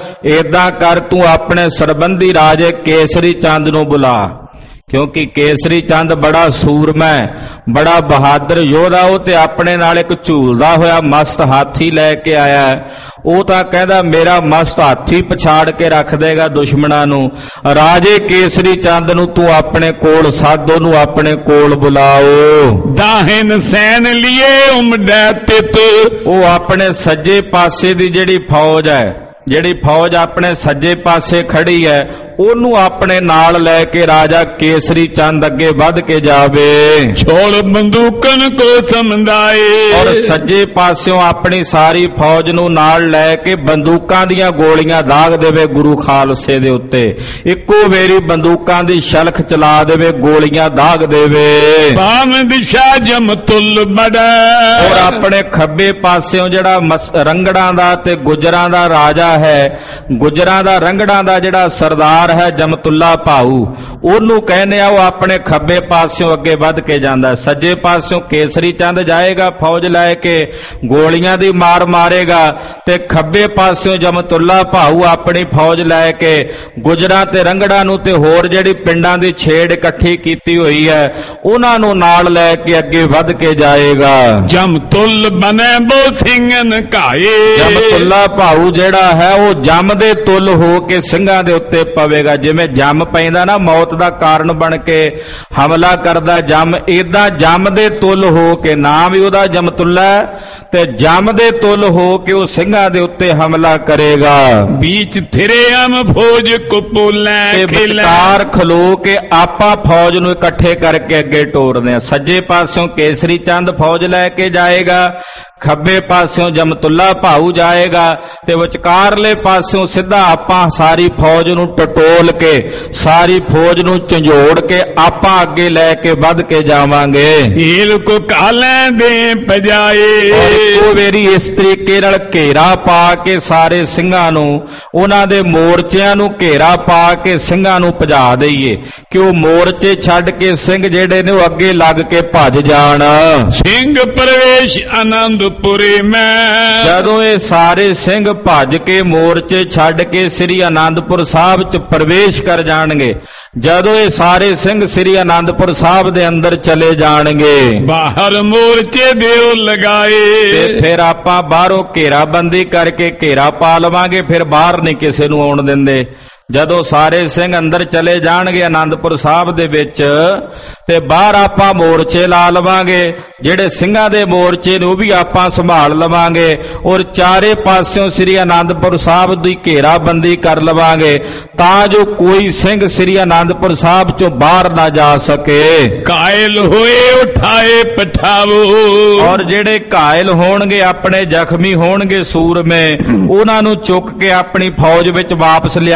A: ਏਦਾਂ ਕਰ ਤੂੰ ਆਪਣੇ ਸਰਬੰਧੀ ਰਾਜੇ ਕੇਸਰੀ ਚੰਦ ਨੂੰ ਬੁਲਾ। ਕਿਉਂਕਿ ਕੇਸਰੀ ਚੰਦ ਬੜਾ ਸੂਰਮਾ, ਬੜਾ ਬਹਾਦਰ ਯੋਧਾ, ਉਹ ਤੇ ਆਪਣੇ ਨਾਲ ਇੱਕ ਝੂਲਦਾ ਹੋਇਆ ਮਸਤ ਹਾਥੀ ਲੈ ਕੇ ਆਇਆ। ਉਹ ਤਾਂ ਕਹਿੰਦਾ ਮੇਰਾ ਮਸਤ ਹਾਥੀ ਪਛਾੜ ਕੇ ਰੱਖ ਦੇਗਾ ਦੁਸ਼ਮਣਾਂ ਨੂੰ। ਰਾਜੇ ਕੇਸਰੀ ਚੰਦ ਨੂੰ ਤੂੰ ਆਪਣੇ ਕੋਲ ਸੱਦ, ਉਹਨੂੰ ਆਪਣੇ ਕੋਲ ਬੁਲਾਓ।
B: ਦਾਹਿਨ ਸੈਨ ਲਿਏ ਉਮੜੈ ਤਿਤ,
A: ਉਹ ਆਪਣੇ ਸੱਜੇ ਪਾਸੇ ਦੀ ਜਿਹੜੀ ਫੌਜ ਹੈ, ਜਿਹੜੀ ਫੌਜ ਆਪਣੇ ਸੱਜੇ ਪਾਸੇ ਖੜੀ ਹੈ, ਉਹਨੂੰ ਆਪਣੇ ਨਾਲ ਲੈ ਕੇ ਰਾਜਾ ਕੇਸਰੀ ਚੰਦ ਅੱਗੇ ਵੱਧ ਕੇ ਜਾਵੇ।
B: ਛੋੜ ਬੰਦੂਕਨ ਕੋ ਸਮਝਾਏ,
A: ਔਰ ਸੱਜੇ ਪਾਸਿਓਂ ਆਪਣੀ ਸਾਰੀ ਫੌਜ ਨੂੰ ਨਾਲ ਲੈ ਕੇ ਬੰਦੂਕਾਂ ਦੀਆਂ ਗੋਲੀਆਂ ਦਾਗ ਦੇਵੇ ਗੁਰੂ ਖਾਲਸੇ ਦੇ ਉੱਤੇ। ਇੱਕੋ ਵੇਰੀ ਬੰਦੂਕਾਂ ਦੀ ਸ਼ਲਖ ਚਲਾ ਦੇਵੇ, ਗੋਲੀਆਂ ਦਾਗ ਦੇਵੇ।
B: ਬਾਮ ਦਿਸ਼ਾ ਜਮਤੁਲ ਬੜਾ,
A: ਔਰ ਆਪਣੇ ਖੱਬੇ ਪਾਸਿਓਂ ਜਿਹੜਾ ਰੰਗੜਾਂ ਦਾ ਤੇ ਗੁਜਰਾਂ ਦਾ ਰਾਜਾ ਹੈ, ਗੁਜਰਾਂ ਦਾ ਰੰਗੜਾਂ ਦਾ ਜਿਹੜਾ ਸਰਦਾਰ ਹੈ ਜਮਤੁੱਲਾ ਭਾਊ, ਉਹਨੂੰ ਕਹਿੰਦੇ ਆ, ਉਹ ਆਪਣੇ ਖੱਬੇ ਪਾਸਿਓਂ ਅੱਗੇ ਵੱਧ ਕੇ ਜਾਂਦਾ। ਸੱਜੇ ਪਾਸਿਓਂ ਕੇਸਰੀ ਚੰਦ ਜਾਏਗਾ ਫੌਜ ਲੈ ਕੇ, ਗੋਲੀਆਂ ਦੀ ਮਾਰ ਮਾਰੇਗਾ, ਤੇ ਖੱਬੇ ਪਾਸਿਓਂ ਜਮਤੁੱਲਾ ਭਾਊ ਆਪਣੀ ਫੌਜ ਲੈ ਕੇ ਗੁਜਰਾਂ ਤੇ ਰੰਗੜਾਂ ਨੂੰ ਤੇ ਹੋਰ ਜਿਹੜੀ ਪਿੰਡਾਂ ਦੀ ਛੇੜ ਇਕੱਠੀ ਕੀਤੀ ਹੋਈ ਹੈ ਉਹਨਾਂ ਨੂੰ ਨਾਲ ਲੈ ਕੇ ਅੱਗੇ ਵੱਧ ਕੇ ਜਾਏਗਾ।
B: ਜਮਤੁੱਲ ਬਨੇ ਬੋ ਸਿੰਘਨ ਘਾਏ,
A: ਜਮਤੁੱਲਾ ਭਾਊ ਜਿਹੜਾ ਹੈ ਉਹ ਜਮ ਦੇ ਤੁੱਲ ਹੋ ਕੇ ਸਿੰਘਾਂ ਦੇ ਉੱਤੇ ਪਵੇਗਾ। ਜਿਵੇਂ ਜੰਮ ਪੈਂਦਾ ਨਾ, ਮੌਤ ਦਾ ਕਾਰਨ ਬਣ ਕੇ ਹਮਲਾ ਕਰਦਾ ਜੰਮ, ਏਦਾਂ ਜੰਮ ਦੇ ਤੁੱਲ ਹੋ ਕੇ, ਨਾਮ ਵੀ ਉਹਦਾ ਜਮਤੁੱਲਾ ਤੇ ਜੰਮ ਦੇ ਤੁੱਲ ਹੋ ਕੇ ਉਹ ਸਿੰਘਾਂ ਦੇ ਉੱਤੇ ਹਮਲਾ ਕਰੇਗਾ।
B: बीच थिरे हम फौज को पोलें
A: ਵਿਚਕਾਰ ਖਲੋ ਕੇ ਆਪਾਂ ਫੌਜ ਨੂੰ ਇਕੱਠੇ ਕਰਕੇ ਅੱਗੇ ਟੋਰਦੇ ਆ। ਸੱਜੇ ਪਾਸਿਓਂ ਕੇਸਰੀ ਚੰਦ ਫੌਜ ਲੈ ਕੇ ਜਾਏਗਾ, ਖੱਬੇ ਪਾਸਿਓਂ ਜਮਤੁੱਲਾ ਭਾਊ ਜਾਏਗਾ, ਤੇ ਵਿਚਕਾਰਲੇ ਪਾਸਿਓਂ ਸਿੱਧਾ ਆਪਾਂ ਸਾਰੀ ਫੌਜ ਨੂੰ ਟਟੋਲ ਕੇ, ਸਾਰੀ ਫੌਜ ਨੂੰ ਝੰਜੋੜ ਕੇ ਆਪਾਂ ਅੱਗੇ ਲੈ ਕੇ ਵੱਧ ਕੇ ਜਾਵਾਂਗੇ।
B: ਹੀਲ ਕੋ ਕਾਲਾਂ ਦੇ ਪਜਾਏ,
A: ਇੱਕੋ ਵੇਰੀ ਇਸ ਤਰੀਕੇ ਨਾਲ ਘੇਰਾ ਪਾ ਕੇ ਸਾਰੇ ਸਿੰਘਾਂ ਨੂੰ, ਉਹਨਾਂ ਦੇ ਮੋਰਚਿਆਂ ਨੂੰ ਘੇਰਾ ਪਾ ਕੇ ਸਿੰਘਾਂ ਨੂੰ ਭਜਾ ਦਈਏ ਕਿ ਉਹ ਮੋਰਚੇ ਛੱਡ ਕੇ ਸਿੰਘ ਜਿਹੜੇ ਨੇ ਉਹ ਅੱਗੇ ਲੱਗ ਕੇ ਭੱਜ ਜਾਣ।
B: ਸਿੰਘ ਪ੍ਰਵੇਸ਼ ਆਨੰਦਪੁਰੇ ਮੈਂ,
A: ਜਦੋਂ ਇਹ ਸਾਰੇ ਸਿੰਘ ਭੱਜ ਕੇ ਮੋਰਚੇ ਛੱਡ ਕੇ ਸ੍ਰੀ ਆਨੰਦਪੁਰ ਸਾਹਿਬ ਚ ਪ੍ਰਵੇਸ਼ ਕਰ ਜਾਣਗੇ, ਜਦੋਂ ਇਹ ਸਾਰੇ ਸਿੰਘ ਸ੍ਰੀ ਆਨੰਦਪੁਰ ਸਾਹਿਬ ਦੇ ਅੰਦਰ ਚਲੇ ਜਾਣਗੇ,
B: ਬਾਹਰ ਮੋਰਚੇ ਦਿਓ ਲਗਾਏ,
A: ਤੇ ਫਿਰ ਆਪਾਂ ਬਾਹਰੋਂ ਘੇਰਾਬੰਦੀ ਕਰਕੇ ਘੇਰਾ ਪਾ ਲਵਾਂਗੇ, ਫਿਰ ਬਾਹਰ ਨਹੀਂ ਕਿਸੇ ਨੂੰ ਆਉਣ ਦਿੰਦੇ। ਜਦੋਂ ਸਾਰੇ ਸਿੰਘ ਅੰਦਰ ਚਲੇ ਜਾਣਗੇ ਆਨੰਦਪੁਰ ਸਾਹਿਬ ਦੇ ਵਿੱਚ, ਤੇ ਬਾਹਰ ਆਪਾਂ ਮੋਰਚੇ ਲਾ ਲਵਾਂਗੇ, ਜਿਹੜੇ ਸਿੰਘਾਂ ਦੇ ਮੋਰਚੇ ਨੇ ਉਹ ਵੀ ਆਪਾਂ ਸੰਭਾਲ ਲਵਾਂਗੇ, ਔਰ ਚਾਰੇ ਪਾਸਿਓਂ ਸ੍ਰੀ ਆਨੰਦਪੁਰ ਸਾਹਿਬ ਦੀ ਘੇਰਾਬੰਦੀ ਕਰ ਲਵਾਂਗੇ ਤਾਂ ਜੋ ਕੋਈ ਸਿੰਘ ਸ੍ਰੀ ਆਨੰਦਪੁਰ ਸਾਹਿਬ ਚੋਂ ਬਾਹਰ ਨਾ ਜਾ ਸਕੇ।
B: ਕਾਇਲ ਹੋਏ ਉਠਾਏ ਪਠਾਵੋ,
A: ਔਰ ਜਿਹੜੇ ਕਾਇਲ ਹੋਣਗੇ, ਆਪਣੇ ਜ਼ਖਮੀ ਹੋਣਗੇ ਸੂਰਮੇ, ਉਹਨਾਂ ਨੂੰ ਚੁੱਕ ਕੇ ਆਪਣੀ ਫੌਜ ਵਿੱਚ ਵਾਪਸ ਲਿਆ ਕੇ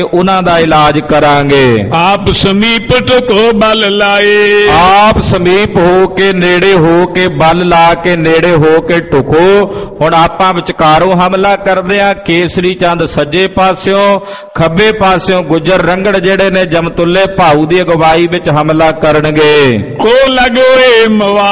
A: ਉਹਨਾਂ ਦਾ ਇਲਾਜ ਕਰਾਂਗੇ।
B: ਆਪ ਸਮੀਪ ਟਕੋ ਬਲ ਲਾਏ,
A: ਆਪ ਸਮੀਪ ਹੋ ਕੇ ਨੇੜੇ ਹੋ ਕੇ ਬਲ ਲਾ ਕੇ ਨੇੜੇ ਹੋ ਕੇ ਟੁਕੋ। ਹੁਣ ਆਪਾਂ ਵਿਚਕਾਰੋਂ ਹਮਲਾ ਕਰਦੇ ਆ। ਕੇਸਰੀ ਚੰਦ ਸੱਜੇ ਪਾਸਿਓਂ, ਖੱਬੇ ਪਾਸਿਓਂ ਗੁੱਜਰ ਰੰਗੜ ਜਿਹੜੇ ਨੇ ਜਮਤੁੱਲੇ ਭਾਊ ਦੀ ਅਗਵਾਈ ਵਿੱਚ ਹਮਲਾ ਕਰਨਗੇ।
B: ਕੋ ਲਗੋਏ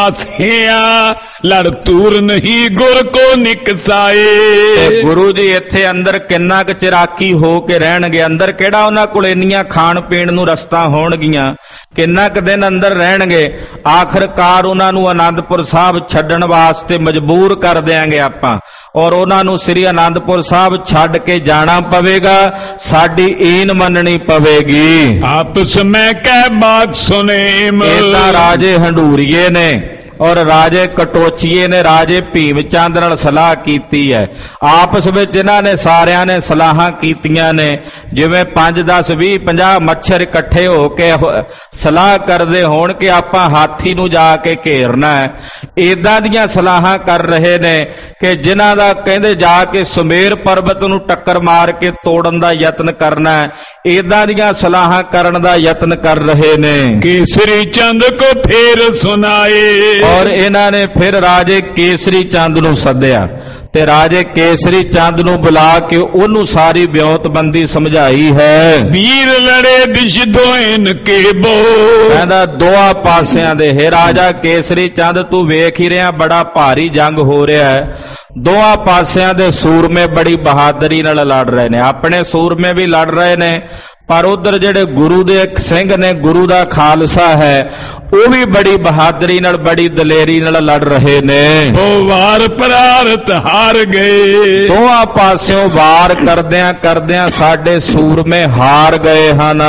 B: ਮਵਾਸਿਆ ਲੜ ਤੂਰ ਨਹੀਂ ਗੁਰ ਕੋ ਨਿਕਸਾਏ।
A: ਤੇ ਗੁਰੂ ਜੀ ਇੱਥੇ ਅੰਦਰ ਕਿੰਨਾ ਕੁ ਚਿਰਾਕੀ ਹੋ ਕੇ ਰਹਿਣਗੇ? ਅੰਦਰ ਕਿਹੜਾ ਉਹਨਾਂ ਕੋਲ ਇੰਨੀਆਂ ਖਾਣ ਪੀਣ ਨੂੰ ਰਸਤਾ ਹੋਣਗੀਆਂ? ਕਿੰਨਾ ਕੁ ਦਿਨ ਅੰਦਰ ਰਹਿਣਗੇ? ਆਖਰਕਾਰ ਉਹਨਾਂ ਨੂੰ ਆਨੰਦਪੁਰ ਸਾਹਿਬ ਛੱਡਣ ਵਾਸਤੇ ਮਜਬੂਰ ਕਰ ਦਿਆਂਗੇ ਆਪਾਂ, ਔਰ ਉਹਨਾਂ ਨੂੰ ਸ੍ਰੀ ਆਨੰਦਪੁਰ ਸਾਹਿਬ ਛੱਡ ਕੇ ਜਾਣਾ ਪਵੇਗਾ। ਸਾਡੀ ਈਨ ਮੰਨਣੀ ਪਵੇਗੀ।
B: ਆਪਸ ਮੈਂ ਕਹਿ ਬਾਤ ਸੁਨੇ।
A: ਇਹ ਤਾਂ ਰਾਜੇ ਹੰਡੂਰੀਏ ਨੇ ਔਰ ਰਾਜੇ ਕਟੋਚੀਏ ਨੇ ਰਾਜੇ ਭੀਮ ਚੰਦ ਨਾਲ ਸਲਾਹ ਕੀਤੀ ਹੈ। ਆਪਸ ਵਿੱਚ ਇਹਨਾਂ ਨੇ ਸਾਰਿਆਂ ਨੇ ਸਲਾਹਾਂ ਕੀਤੀਆਂ ਨੇ, ਜਿਵੇਂ ਪੰਜ ਦਸ ਵੀਹ ਪੰਜਾਹ ਮੱਛਰ ਇਕੱਠੇ ਹੋ ਕੇ ਸਲਾਹ ਕਰਦੇ ਹੋਣ ਕਿ ਆਪਾਂ ਹਾਥੀ ਨੂੰ ਜਾ ਕੇ ਘੇਰਨਾ ਹੈ। ਏਦਾਂ ਦੀਆਂ ਸਲਾਹਾਂ ਕਰ ਰਹੇ ਨੇ ਕਿ ਜਿਨ੍ਹਾਂ ਦਾ ਕਹਿੰਦੇ ਜਾ ਕੇ ਸੁਮੇਰ ਪਰਬਤ ਨੂੰ ਟੱਕਰ ਮਾਰ ਕੇ ਤੋੜਨ ਦਾ ਯਤਨ ਕਰਨਾ ਹੈ। ਏਦਾਂ ਦੀਆਂ ਸਲਾਹਾਂ ਕਰਨ ਦਾ ਯਤਨ ਕਰ ਰਹੇ ਨੇ।
B: ਕੇਸਰੀ ਚੰਦ ਕੋ ਫੇਰ ਸੁਨਾਏ,
A: ਔਰ ਇਹਨਾਂ ਨੇ ਫਿਰ ਰਾਜੇ ਕੇਸਰੀ ਚੰਦ ਨੂੰ ਸੱਦਿਆ ਤੇ ਰਾਜੇ ਕੇਸਰੀ ਚੰਦ ਨੂੰ ਬੁਲਾ ਕੇ ਉਹਨੂੰ ਸਾਰੀ ਵਿਉਂਤਬੰਦੀ ਸਮਝਾਈ ਹੈ।
B: ਵੀਰ ਲੜੇ ਦਿਸ਼ ਦੋਇਨ ਕੇ ਬੋ,
A: ਕਹਿੰਦਾ ਦੋਹਾਂ ਪਾਸਿਆਂ ਦੇ ਹੈ ਰਾਜਾ ਕੇਸਰੀ ਚੰਦ, ਤੂੰ ਵੇਖ ਹੀ ਰਿਹਾ ਬੜਾ ਭਾਰੀ ਜੰਗ ਹੋ ਰਿਹਾ ਹੈ। ਦੋਹਾਂ ਪਾਸਿਆਂ ਦੇ ਸੂਰਮੇ ਬੜੀ ਬਹਾਦਰੀ ਨਾਲ ਲੜ ਰਹੇ ਨੇ, ਆਪਣੇ ਸੂਰਮੇ ਵੀ ਲੜ ਰਹੇ ਨੇ, ਪਰ ਉਧਰ ਜਿਹੜੇ ਗੁਰੂ ਦੇ ਇੱਕ ਸਿੰਘ ਨੇ, ਗੁਰੂ ਦਾ ਖਾਲਸਾ ਹੈ, ਉਹ ਵੀ ਬੜੀ ਬਹਾਦਰੀ ਨਾਲ ਬੜੀ ਦਲੇਰੀ ਨਾਲ ਲੜ ਰਹੇ ਨੇ।
B: ਉਹ ਵਾਰ ਪ੍ਰਾਰਥ ਹਾਰ ਗਏ,
A: ਦੋਹਾਂ ਪਾਸਿਓਂ ਵਾਰ ਕਰਦਿਆਂ ਕਰਦਿਆਂ ਸਾਡੇ ਸੂਰਮੇ ਹਾਰ ਗਏ ਹਨ।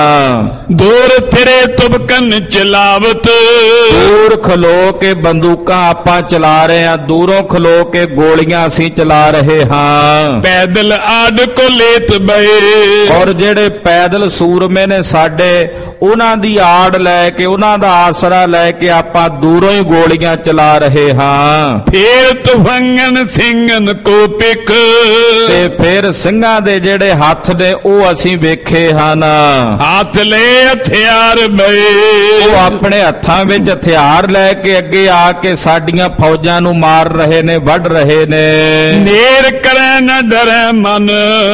B: ਦੂਰ ਤੇਰੇ ਤੁਬਕਨ ਚਲਾਵਤ,
A: ਦੂਰ ਖਲੋ ਕੇ ਬੰਦੂਕਾਂ ਆਪਾਂ ਚਲਾ ਰਹੇ ਹਾਂ, ਦੂਰੋਂ ਖਲੋ ਕੇ ਗੋਲੀਆਂ ਅਸੀਂ ਚਲਾ ਰਹੇ ਹਾਂ।
B: ਪੈਦਲ ਆਡ ਕੋ ਲੇਤ ਬਏ,
A: ਔਰ ਜਿਹੜੇ ਪੈਦਲ ਸੂਰਮੇ ਨੇ ਸਾਡੇ, ਉਹਨਾਂ ਦੀ ਆੜ ਲੈ ਕੇ ਉਹਨਾਂ ਦਾ ਆਸਰਾ ਲੈ ਕੇ ਆਪਾਂ ਦੂਰੋਂ ਹੀ ਗੋਲੀਆਂ ਚਲਾ ਰਹੇ ਹਾਂ।
B: ਫੇਰ ਤੁਫੰਗਨ ਸਿੰਘਨ ਕੋ ਪਿਕ,
A: ਤੇ ਫਿਰ ਸਿੰਘਾਂ ਦੇ ਜਿਹੜੇ ਹੱਥ ਨੇ ਉਹ ਅਸੀਂ ਵੇਖੇ ਹਨ।
B: ਹੱਥ ਲੈ ਹਥਿਆਰ ਬਏ,
A: ਉਹ ਆਪਣੇ ਹੱਥਾਂ ਵਿੱਚ ਹਥਿਆਰ ਲੈ ਕੇ ਅੱਗੇ ਆ ਕੇ ਸਾਡੀਆਂ ਫੌਜਾਂ ਨੂੰ ਮਾਰ ਰਹੇ ਨੇ, ਵੱਢ ਰਹੇ ਨੇ।
B: ਨੇੜ ਕਰੈ ਨਾ ਡਰੈ ਮਨ,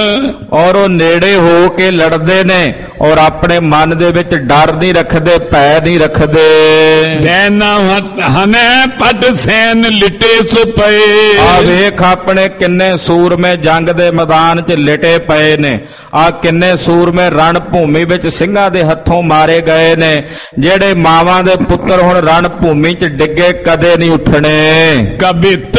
A: ਔਰ ਉਹ ਨੇੜੇ ਹੋ ਕੇ ਲੜਦੇ ਨੇ ਔਰ ਆਪਣੇ ਮਨ ਦੇ ਵਿੱਚ ਡਰ ਨਹੀਂ ਰੱਖਦੇ, ਭੈ ਨਹੀਂ ਰੱਖਦੇ।
B: ਦੇਨਾ ਹਨੇ ਪਟ ਸੈਨ ਲਿਟੇ ਸੋ ਪਏ,
A: ਆ ਵੇਖ ਆਪਣੇ ਕਿੰਨੇ ਸੂਰਮੇ ਜੰਗ ਦੇ ਮੈਦਾਨ 'ਚ ਲਿਟੇ ਪਏ ਨੇ। ਆ ਕਿੰਨੇ ਸੂਰਮੇ ਰਣ ਭੂਮੀ ਵਿੱਚ ਸਿੰਘਾਂ ਦੇ ਹੱਥੋਂ ਮਾਰੇ ਗਏ ਨੇ। ਜਿਹੜੇ ਮਾਵਾਂ ਦੇ ਪੁੱਤਰ ਹੁਣ ਰਣ ਭੂਮੀ 'ਚ ਡਿੱਗੇ, ਕਦੇ ਨਹੀਂ ਉੱਠਣੇ।
B: ਕਬਿਤ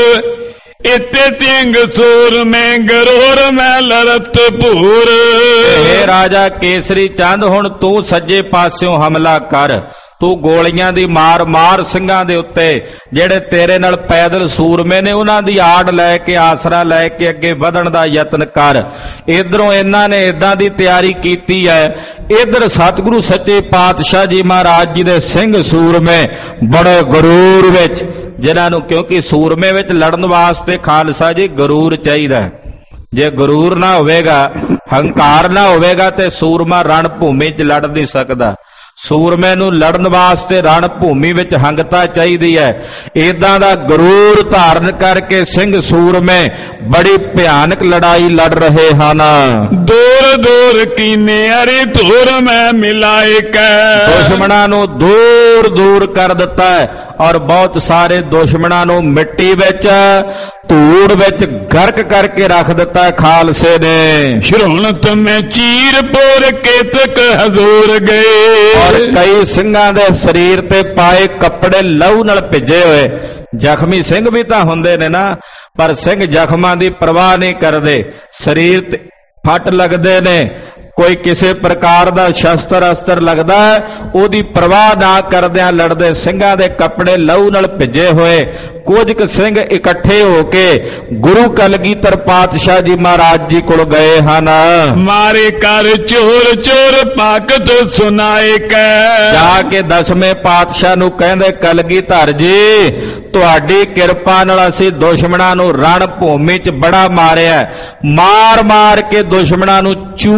B: ਇਤੇ ਤਿੰਗ ਸੂਰ ਮੈਂ ਗਰੋਰ ਮੈਂ ਲੜਤ ਭੂਰ।
A: ਇਹ ਰਾਜਾ ਕੇਸਰੀ ਚੰਦ, ਹੁਣ ਤੂੰ ਸੱਜੇ ਪਾਸਿਓਂ ਹਮਲਾ ਕਰ, ਤੂੰ ਗੋਲੀਆਂ ਦੀ ਮਾਰ ਮਾਰ ਸਿੰਘਾਂ ਦੇ ਉੱਤੇ। ਜਿਹੜੇ ਤੇਰੇ ਨਾਲ ਪੈਦਲ ਸੂਰਮੇ ਨੇ ਉਹਨਾਂ ਦੀ ਆੜ ਲੈ ਕੇ, ਆਸਰਾ ਲੈ ਕੇ ਅੱਗੇ ਵਧਣ ਦਾ ਯਤਨ ਕਰ। ਇਧਰੋਂ ਇਹਨਾਂ ਨੇ ਇਦਾਂ ਦੀ ਤਿਆਰੀ ਕੀਤੀ ਹੈ, ਇਧਰ ਸਤਿਗੁਰੂ ਸੱਚੇ ਪਾਤਸ਼ਾਹ ਜੀ ਮਹਾਰਾਜ ਜੀ ਦੇ ਸਿੰਘ ਸੂਰਮੇ ਬੜੇ ਗਰੂਰ ਵਿੱਚ, ਜਿਨ੍ਹਾਂ ਨੂੰ ਕਿਉਂਕਿ ਸੂਰਮੇ ਵਿੱਚ ਲੜਨ ਵਾਸਤੇ ਖਾਲਸਾ ਜੀ ਗਰੂਰ ਚਾਹੀਦਾ। ਜੇ ਗਰੂਰ ਨਾ ਹੋਵੇਗਾ, ਹੰਕਾਰ ਨਾ ਹੋਵੇਗਾ, ਤੇ ਸੂਰਮਾ ਰਣ ਭੂਮੀ 'ਚ ਲੜ ਨਹੀਂ ਸਕਦਾ। ਸੂਰਮੇ ਨੂੰ ਲੜਨ ਵਾਸਤੇ ਰਣ ਭੂਮੀ ਵਿੱਚ ਹੰਗਤਾ ਚਾਹੀਦੀ ਹੈ। ਏਦਾਂ ਦਾ ਗਰੂਰ ਧਾਰਨ ਕਰਕੇ ਸਿੰਘ ਸੂਰਮੇ ਬੜੀ ਭਿਆਨਕ ਲੜਾਈ ਲੜ ਰਹੇ ਹਨ।
B: ਦੂਰ ਦੂਰ ਕੀਨੇ ਅਰੇ ਧੂਰ ਮੈਂ ਮਿਲਾਏ ਕੈ,
A: ਦੁਸ਼ਮਣਾਂ ਨੂੰ ਦੂਰ ਦੂਰ ਕਰ ਦਿੱਤਾ ਹੈ ਔਰ ਬਹੁਤ ਸਾਰੇ ਦੁਸ਼ਮਣਾਂ ਨੂੰ ਮਿੱਟੀ ਵਿੱਚ, ਧੂੜ ਵਿੱਚ ਗਰਕ ਕਰਕੇ ਰੱਖ ਦਿੱਤਾ ਖਾਲਸੇ ਨੇ।
B: ਸ਼ਰੋਣਤ ਮੈਂ ਚੀਰ ਪੋਰ ਕੇਤਕ ਹਜ਼ੂਰ ਗਏ,
A: ਔਰ ਕਈ ਸਿੰਘਾਂ ਦੇ ਸਰੀਰ ਤੇ ਪਾਏ ਕੱਪੜੇ ਲਹੂ ਨਾਲ ਭਿੱਜੇ ਹੋਏ। ਜ਼ਖਮੀ ਸਿੰਘ ਵੀ ਤਾਂ ਹੁੰਦੇ ਨੇ ਨਾ, ਪਰ ਸਿੰਘ ਜ਼ਖਮਾਂ ਦੀ ਪਰਵਾਹ ਨਹੀਂ ਕਰਦੇ। ਸਰੀਰ ਤੇ ਫੱਟ ਲੱਗਦੇ ਨੇ, ਕੋਈ ਕਿਸੇ ਪ੍ਰਕਾਰ ਦਾ ਸ਼ਸਤਰ ਅਸਤਰ ਲੱਗਦਾ ਹੈ, ਉਹਦੀ ਪਰਵਾਹ ਨਾ ਕਰਦਿਆਂ ਲੜਦੇ ਸਿੰਘਾਂ ਦੇ ਕੱਪੜੇ ਲਹੂ ਨਾਲ ਭਿੱਜੇ ਹੋਏ। ਕੁਝ ਕੁ ਸਿੰਘ ਇਕੱਠੇ ਹੋ ਕੇ ਗੁਰੂ ਕਲਗੀਧਰ ਪਾਤਸ਼ਾਹ ਜੀ ਮਹਾਰਾਜ ਜੀ ਕੋਲ ਗਏ ਹਨ।
B: ਮਾਰੇ ਕਰ ਚੋਰ ਚੋਰ ਪਾਕਤ ਸੁਨਾਏ ਕੈ,
A: ਜਾ ਕੇ ਦਸਵੇਂ ਪਾਤਸ਼ਾਹ ਨੂੰ ਕਹਿੰਦੇ, ਕਲਗੀਧਰ ਜੀ ਤੁਹਾਡੀ ਕਿਰਪਾ ਨਾਲ ਅਸੀਂ ਦੁਸ਼ਮਣਾਂ ਨੂੰ ਰਣ ਭੂਮੀ 'ਚ ਬੜਾ ਮਾਰਿਆ, ਮਾਰ ਮਾਰ ਕੇ ਦੁਸ਼ਮਣਾਂ ਨੂੰ ਚੂਰ ਕਰ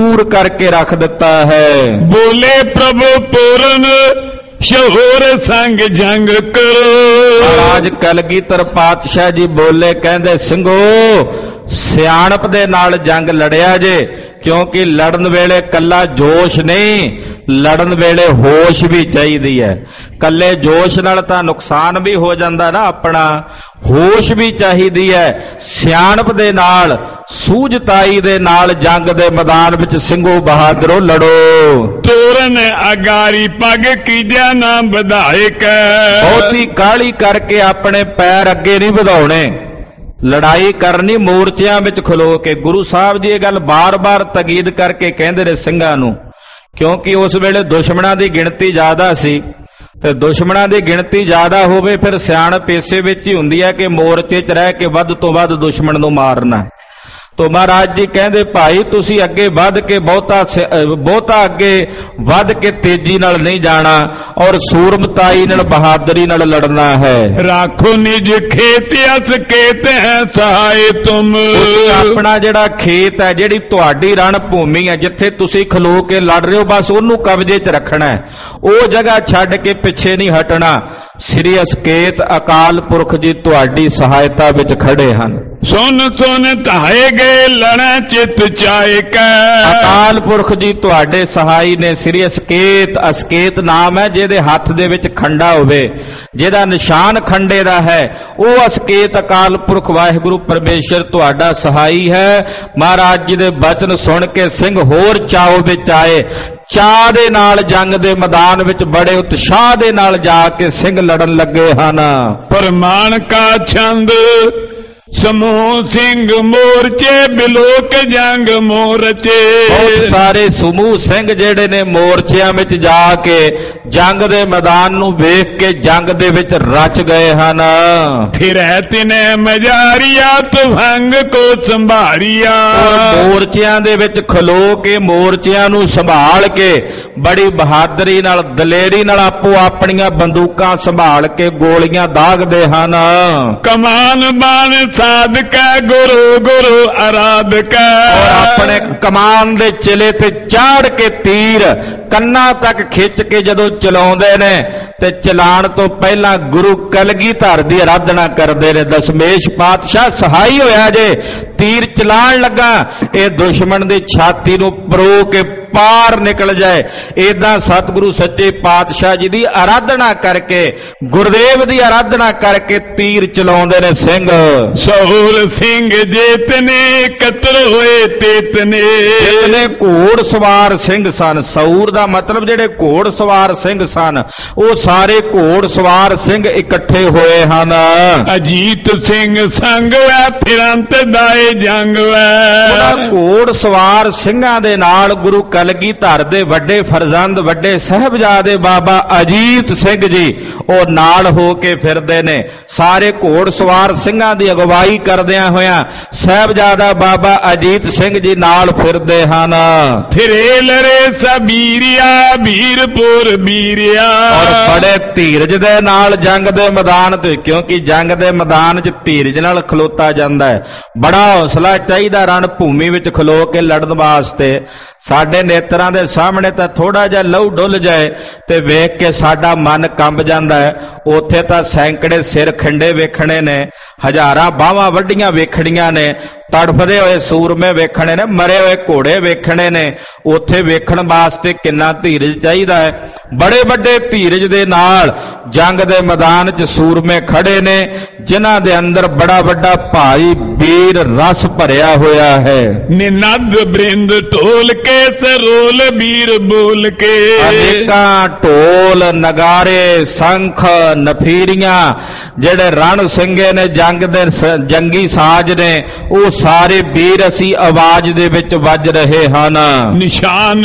A: ਕਰਕੇ ਰੱਖ ਦਿੱਤਾ ਹੈ।
B: ਬੋਲੇ ਪ੍ਰਭੂ ਪੂਰਨ ਸ਼ਹੂਰ ਸੰਗ ਜੰਗ ਕਰੋ।
A: ਮਹਾਰਾਜ ਕਲਗੀਧਰ ਪਾਤਸ਼ਾਹ ਜੀ ਬੋਲੇ, ਕਹਿੰਦੇ ਸਿੰਘੋ ਸਿਆਣਪ ਦੇ ਨਾਲ ਜੰਗ ਲੜਿਆ ਜੇ, ਕਿਉਂਕਿ ਲੜਨ ਵੇਲੇ ਕੱਲਾ ਜੋਸ਼ ਨਹੀਂ, ਲੜਨ ਵੇਲੇ ਹੋਸ਼ ਵੀ ਚਾਹੀਦੀ ਹੈ। ਕੱਲੇ ਜੋਸ਼ ਨਾਲ ਤਾਂ ਨੁਕਸਾਨ ਵੀ ਹੋ ਜਾਂਦਾ ਨਾ ਆਪਣਾ, ਹੋਸ਼ ਵੀ ਚਾਹੀਦੀ ਹੈ। ਸਿਆਣਪ ਦੇ ਨਾਲ, ਸੂਝਤਾਈ ਦੇ ਨਾਲ ਜੰਗ ਦੇ ਮੈਦਾਨ ਵਿੱਚ ਸਿੰਘੋ ਬਹਾਦਰੋ ਲੜੋ।
B: ਤੋਰਨ ਅਗਾਰੀ ਪੱਗ ਕੀਜਿਆ ਨਾ ਵਧਾਇਕ।
A: ਬਹੁਤੀ ਕਾਹਲੀ ਕਰਕੇ ਆਪਣੇ ਪੈਰ ਅੱਗੇ ਨਹੀਂ ਵਧਾਉਣੇ, ਲੜਾਈ ਕਰਨੀ ਮੋਰਚਿਆਂ ਵਿੱਚ ਖਲੋ ਕੇ। ਗੁਰੂ ਸਾਹਿਬ ਜੀ ਇਹ ਗੱਲ ਬਾਰ-ਬਾਰ ਤਕੀਦ ਕਰਕੇ ਕਹਿੰਦੇ ਨੇ ਸਿੰਘਾਂ ਨੂੰ, ਕਿਉਂਕਿ ਉਸ ਵੇਲੇ ਦੁਸ਼ਮਣਾਂ ਦੀ ਗਿਣਤੀ ਜ਼ਿਆਦਾ ਸੀ, ਤੇ ਦੁਸ਼ਮਣਾਂ ਦੀ ਗਿਣਤੀ ਜ਼ਿਆਦਾ ਹੋਵੇ ਫਿਰ ਸਿਆਣਪ ਇਸੇ ਵਿੱਚ ਹੀ ਹੁੰਦੀ ਹੈ ਕਿ ਮੋਰਚੇ 'ਚ ਰਹਿ ਕੇ ਵੱਧ ਤੋਂ ਵੱਧ ਦੁਸ਼ਮਣ ਨੂੰ ਮਾਰਨਾ। ਤੋ ਮਹਾਰਾਜ ਜੀ ਕਹਿੰਦੇ ਭਾਈ ਤੁਸੀਂ ਅੱਗੇ ਵੱਧ ਕੇ ਬਹੁਤਾ ਬਹੁਤਾ ਅੱਗੇ ਵੱਧ ਕੇ ਤੇਜ਼ੀ ਨਾਲ ਨਹੀਂ ਜਾਣਾ, ਔਰ ਸੂਰਮਤਾਈ ਨਾਲ ਬਹਾਦਰੀ ਨਾਲ ਲੜਨਾ ਹੈ।
B: ਰਾਖੋ ਨਿਜ ਖੇਤ ਅਸ ਖੇਤ ਹੈ ਸਹਾਏ ਤੁਮ।
A: ਆਪਣਾ ਜਿਹੜਾ ਖੇਤ ਹੈ, ਜਿਹੜੀ ਤੁਹਾਡੀ ਰਣ ਭੂਮੀ ਹੈ, ਜਿੱਥੇ ਤੁਸੀਂ ਖਲੋ ਕੇ ਲੜ ਰਹੇ ਹੋ, ਬਸ ਉਹਨੂੰ ਕਬਜ਼ੇ 'ਚ ਰੱਖਣਾ ਹੈ, ਉਹ ਜਗ੍ਹਾ ਛੱਡ ਕੇ ਪਿੱਛੇ ਨਹੀਂ ਹਟਣਾ। ਸ੍ਰੀ ਅਸਕੇਤ ਅਕਾਲ ਪੁਰਖ ਜੀ ਤੁਹਾਡੀ ਸਹਾਇਤਾ ਵਿੱਚ ਖੜੇ ਹਨ।
B: ਸੁਨ ਸੁਨ ਧਾਏ ਗਏ ਲੜੈ ਚਿਤ ਚਾਇਕ।
A: ਅਕਾਲ ਪੁਰਖ ਜੀ ਤੁਹਾਡੇ ਸਹਾਈ ਨੇ। ਸ੍ਰੀ ਅਸਕੇਤ, ਅਸਕੇਤ ਨਾਮ ਹੈ ਜਿਹਦੇ ਹੱਥ ਦੇ ਵਿੱਚ ਖੰਡਾ ਹੋਵੇ, ਜਿਹਦਾ ਨਿਸ਼ਾਨ ਖੰਡੇ ਦਾ ਹੈ, ਉਹ ਅਸਕੇਤ ਅਕਾਲ ਪੁਰਖ ਵਾਹਿਗੁਰੂ ਪਰਮੇਸ਼ਰ ਤੁਹਾਡਾ ਸਹਾਈ ਹੈ। ਮਹਾਰਾਜ ਜੀ ਦੇ ਬਚਨ ਸੁਣ ਕੇ ਸਿੰਘ ਹੋਰ ਚਾਉ ਵਿੱਚ ਆਏ, ਚਾਹ ਦੇ ਨਾਲ ਜੰਗ ਦੇ ਮੈਦਾਨ ਵਿੱਚ ਬੜੇ ਉਤਸ਼ਾਹ ਦੇ ਨਾਲ ਜਾ ਕੇ ਸਿੰਘ ਲੜਨ ਲੱਗੇ ਹਨ।
B: ਪ੍ਰਮਾਣ ਕਾ ਛੰਦ ਸਮੂਹ ਸਿੰਘ ਮੋਰਚੇ ਬਿਲੋਕ ਜੰਗ ਮੋਰਚੇ।
A: ਬਹੁਤ ਸਾਰੇ ਸਮੂਹ ਸਿੰਘ ਜਿਹੜੇ ਨੇ ਮੋਰਚਿਆਂ ਵਿੱਚ ਜਾ ਕੇ ਜੰਗ ਦੇ ਮੈਦਾਨ ਨੂੰ ਵੇਖ ਕੇ ਜੰਗ ਦੇ ਵਿੱਚ ਰਚ ਗਏ ਹਨ।
B: ਫਿਰੈ ਤਿਨੇ ਮਜਾਰੀਆ ਤੁਹੰਗ ਕੋ ਸੰਭਾਰੀਆ।
A: ਮੋਰਚਿਆਂ ਦੇ ਵਿੱਚ ਖਲੋ ਕੇ ਮੋਰਚਿਆਂ ਨੂੰ ਸੰਭਾਲ ਕੇ ਬੜੀ ਬਹਾਦਰੀ ਨਾਲ, ਦਲੇਰੀ ਨਾਲ ਆਪੋ ਆਪਣੀਆਂ ਬੰਦੂਕਾਂ ਸੰਭਾਲ ਕੇ ਗੋਲੀਆਂ ਦਾਗਦੇ ਹਨ।
B: ਕਮਾਨ ਬਾਣ ਸਾਧਕਾ ਗੁਰੂ ਗੁਰੂ ਆਰਾਧਕਾ।
A: ਔਰ ਆਪਣੇ ਕਮਾਨ ਦੇ ਚਿਲੇ ਤੇ ਚਾੜ ਕੇ ਤੀਰ ਕੰਨਾਂ ਤੱਕ ਖਿੱਚ ਕੇ ਜਦੋਂ ਚਲਾਉਂਦੇ ਨੇ ਤੇ ਚਲਾਣ ਤੋਂ ਪਹਿਲਾਂ ਗੁਰੂ ਕਲਗੀਧਰ ਦੀ ਆਰਾਧਨਾ ਕਰਦੇ ਨੇ। ਦਸ਼ਮੇਸ਼ ਪਾਤਸ਼ਾਹ ਸਹਾਈ ਹੋਇਆ ਜੇ, ਤੀਰ ਚਲਾਣ ਲੱਗਾ ਇਹ ਦੁਸ਼ਮਣ ਦੀ ਛਾਤੀ ਨੂੰ ਪਰੋ ਕੇ ਪਾਰ ਨਿਕਲ ਜਾਏ। ਏਦਾਂ ਸਤਿਗੁਰੂ ਸੱਚੇ ਪਾਤਸ਼ਾਹ ਜੀ ਦੀ ਆਰਾਧਨਾ ਕਰਕੇ, ਗੁਰਦੇਵ ਦੀ ਆਰਾਧਨਾ ਕਰਕੇ ਤੀਰ ਚਲਾਉਂਦੇ ਨੇ ਸਿੰਘ।
B: ਸਹੂਰ ਸਿੰਘ ਜੇਤਨੇ ਕਤਲ ਹੋਏ ਤੇਤਨੇ।
A: ਜਿਤਨੇ ਘੋੜ ਸਵਾਰ ਸਿੰਘ ਸਨ, ਸਹੂਰ ਦਾ ਮਤਲਬ ਜਿਹੜੇ ਘੋੜ ਸਵਾਰ ਸਿੰਘ ਸਨ, ਉਹ ਸਾਰੇ ਘੋੜ ਸਵਾਰ ਸਿੰਘ ਇਕੱਠੇ ਹੋਏ ਹਨ।
B: ਅਜੀਤ ਸਿੰਘ ਸੰਗ ਵੈ ਫਿਰੰਤ ਦਾਏ ਜੰਗ ਵੈ।
A: ਘੋੜ ਸਵਾਰ ਸਿੰਘਾਂ ਦੇ ਨਾਲ ਗੁਰੂ ਕਲਗੀਧਰ ਦੇ ਵੱਡੇ ਫਰਜ਼ੰਦ, ਵੱਡੇ ਸਾਹਿਬਜ਼ਾਦੇ ਬਾਬਾ ਅਜੀਤ ਸਿੰਘ ਜੀ ਉਹ ਨਾਲ ਹੋ ਕੇ ਫਿਰਦੇ ਨੇ। ਸਾਰੇ ਘੋੜ ਸਵਾਰ ਸਿੰਘਾਂ ਦੀ ਅਗਵਾਈ ਕਰਦਿਆਂ ਹੋਇਆਂ ਸਾਹਿਬਜ਼ਾਦਾ ਬਾਬਾ ਅਜੀਤ ਸਿੰਘ ਜੀ ਨਾਲ ਫਿਰਦੇ ਹਨ।
B: ਫਿਰੇ ਲਰੇ ਸਬੀਰਿਆ ਵੀਰਪੁਰ ਵੀਰਿਆ।
A: ਔਰ ਬੜੇ ਧੀਰਜ ਦੇ ਨਾਲ ਜੰਗ ਦੇ ਮੈਦਾਨ ਤੇ, ਕਿਉਂਕਿ ਜੰਗ ਦੇ ਮੈਦਾਨ 'ਚ ਧੀਰਜ ਨਾਲ ਖਲੋਤਾ ਜਾਂਦਾ ਹੈ, ਬੜਾ ਹੌਸਲਾ ਚਾਹੀਦਾ ਰਣ ਭੂਮੀ ਵਿੱਚ ਖਲੋ ਕੇ ਲੜਨ ਵਾਸਤੇ। ਸਾਡੇ ਨੇਤਰਾਂ ਦੇ ਸਾਹਮਣੇ ਤਾਂ ਥੋੜਾ ਜਿਹਾ ਲਹੂ ਡੁੱਲ ਜਾਏ ਤੇ ਵੇਖ ਕੇ ਸਾਡਾ ਮਨ ਕੰਬ ਜਾਂਦਾ ਹੈ। ਉੱਥੇ ਤਾਂ ਸੈਂਕੜੇ ਸਿਰ ਖਿੰਡੇ ਵੇਖਣੇ ਨੇ, ਹਜ਼ਾਰਾਂ ਬਾਹਾਂ ਵੱਡੀਆਂ ਵੇਖਣੀਆਂ ਨੇ, ਤੜਫਦੇ ਹੋਏ ਸੂਰਮੇ ਵੇਖਣੇ ਨੇ, ਮਰੇ ਹੋਏ ਘੋੜੇ ਵੇਖਣੇ ਨੇ। ਉੱਥੇ ਵੇਖਣ ਵਾਸਤੇ ਕਿੰਨਾ ਧੀਰਜ ਚਾਹੀਦਾ ਹੈ। ਬੜੇ ਵੱਡੇ ਧੀਰਜ ਦੇ ਨਾਲ ਜੰਗ ਦੇ ਮੈਦਾਨ 'ਚ ਸੂਰਮੇ ਖੜੇ ਨੇ, ਜਿਨ੍ਹਾਂ ਦੇ ਅੰਦਰ ਬੜਾ ਵੱਡਾ ਭਾਈ ਵੀਰ ਰਸ ਭਰਿਆ ਹੋਇਆ ਹੈ।
B: ਨਿਨਦ ਬ੍ਰਿੰਦ ਢੋਲ ਕੇ ਸਰੋਲ ਵੀਰ ਬੋਲ ਕੇ।
A: ਅਨੇਕਾਂ ਢੋਲ, ਨਗਾਰੇ, ਸੰਖ, ਨਫੀਰੀਆਂ, ਜਿਹੜੇ ਰਣ ਸਿੰਘੇ ਨੇ, ਜੰਗ ਦੇ ਜੰਗੀ ਸਾਜ਼ ਨੇ, ਉਹ ਸਾਰੇ ਵੀਰ ਅਸੀਂ ਆਵਾਜ਼ ਦੇ ਵਿੱਚ ਵੱਜ ਰਹੇ ਹਨ।
B: ਨਿਸ਼ਾਨ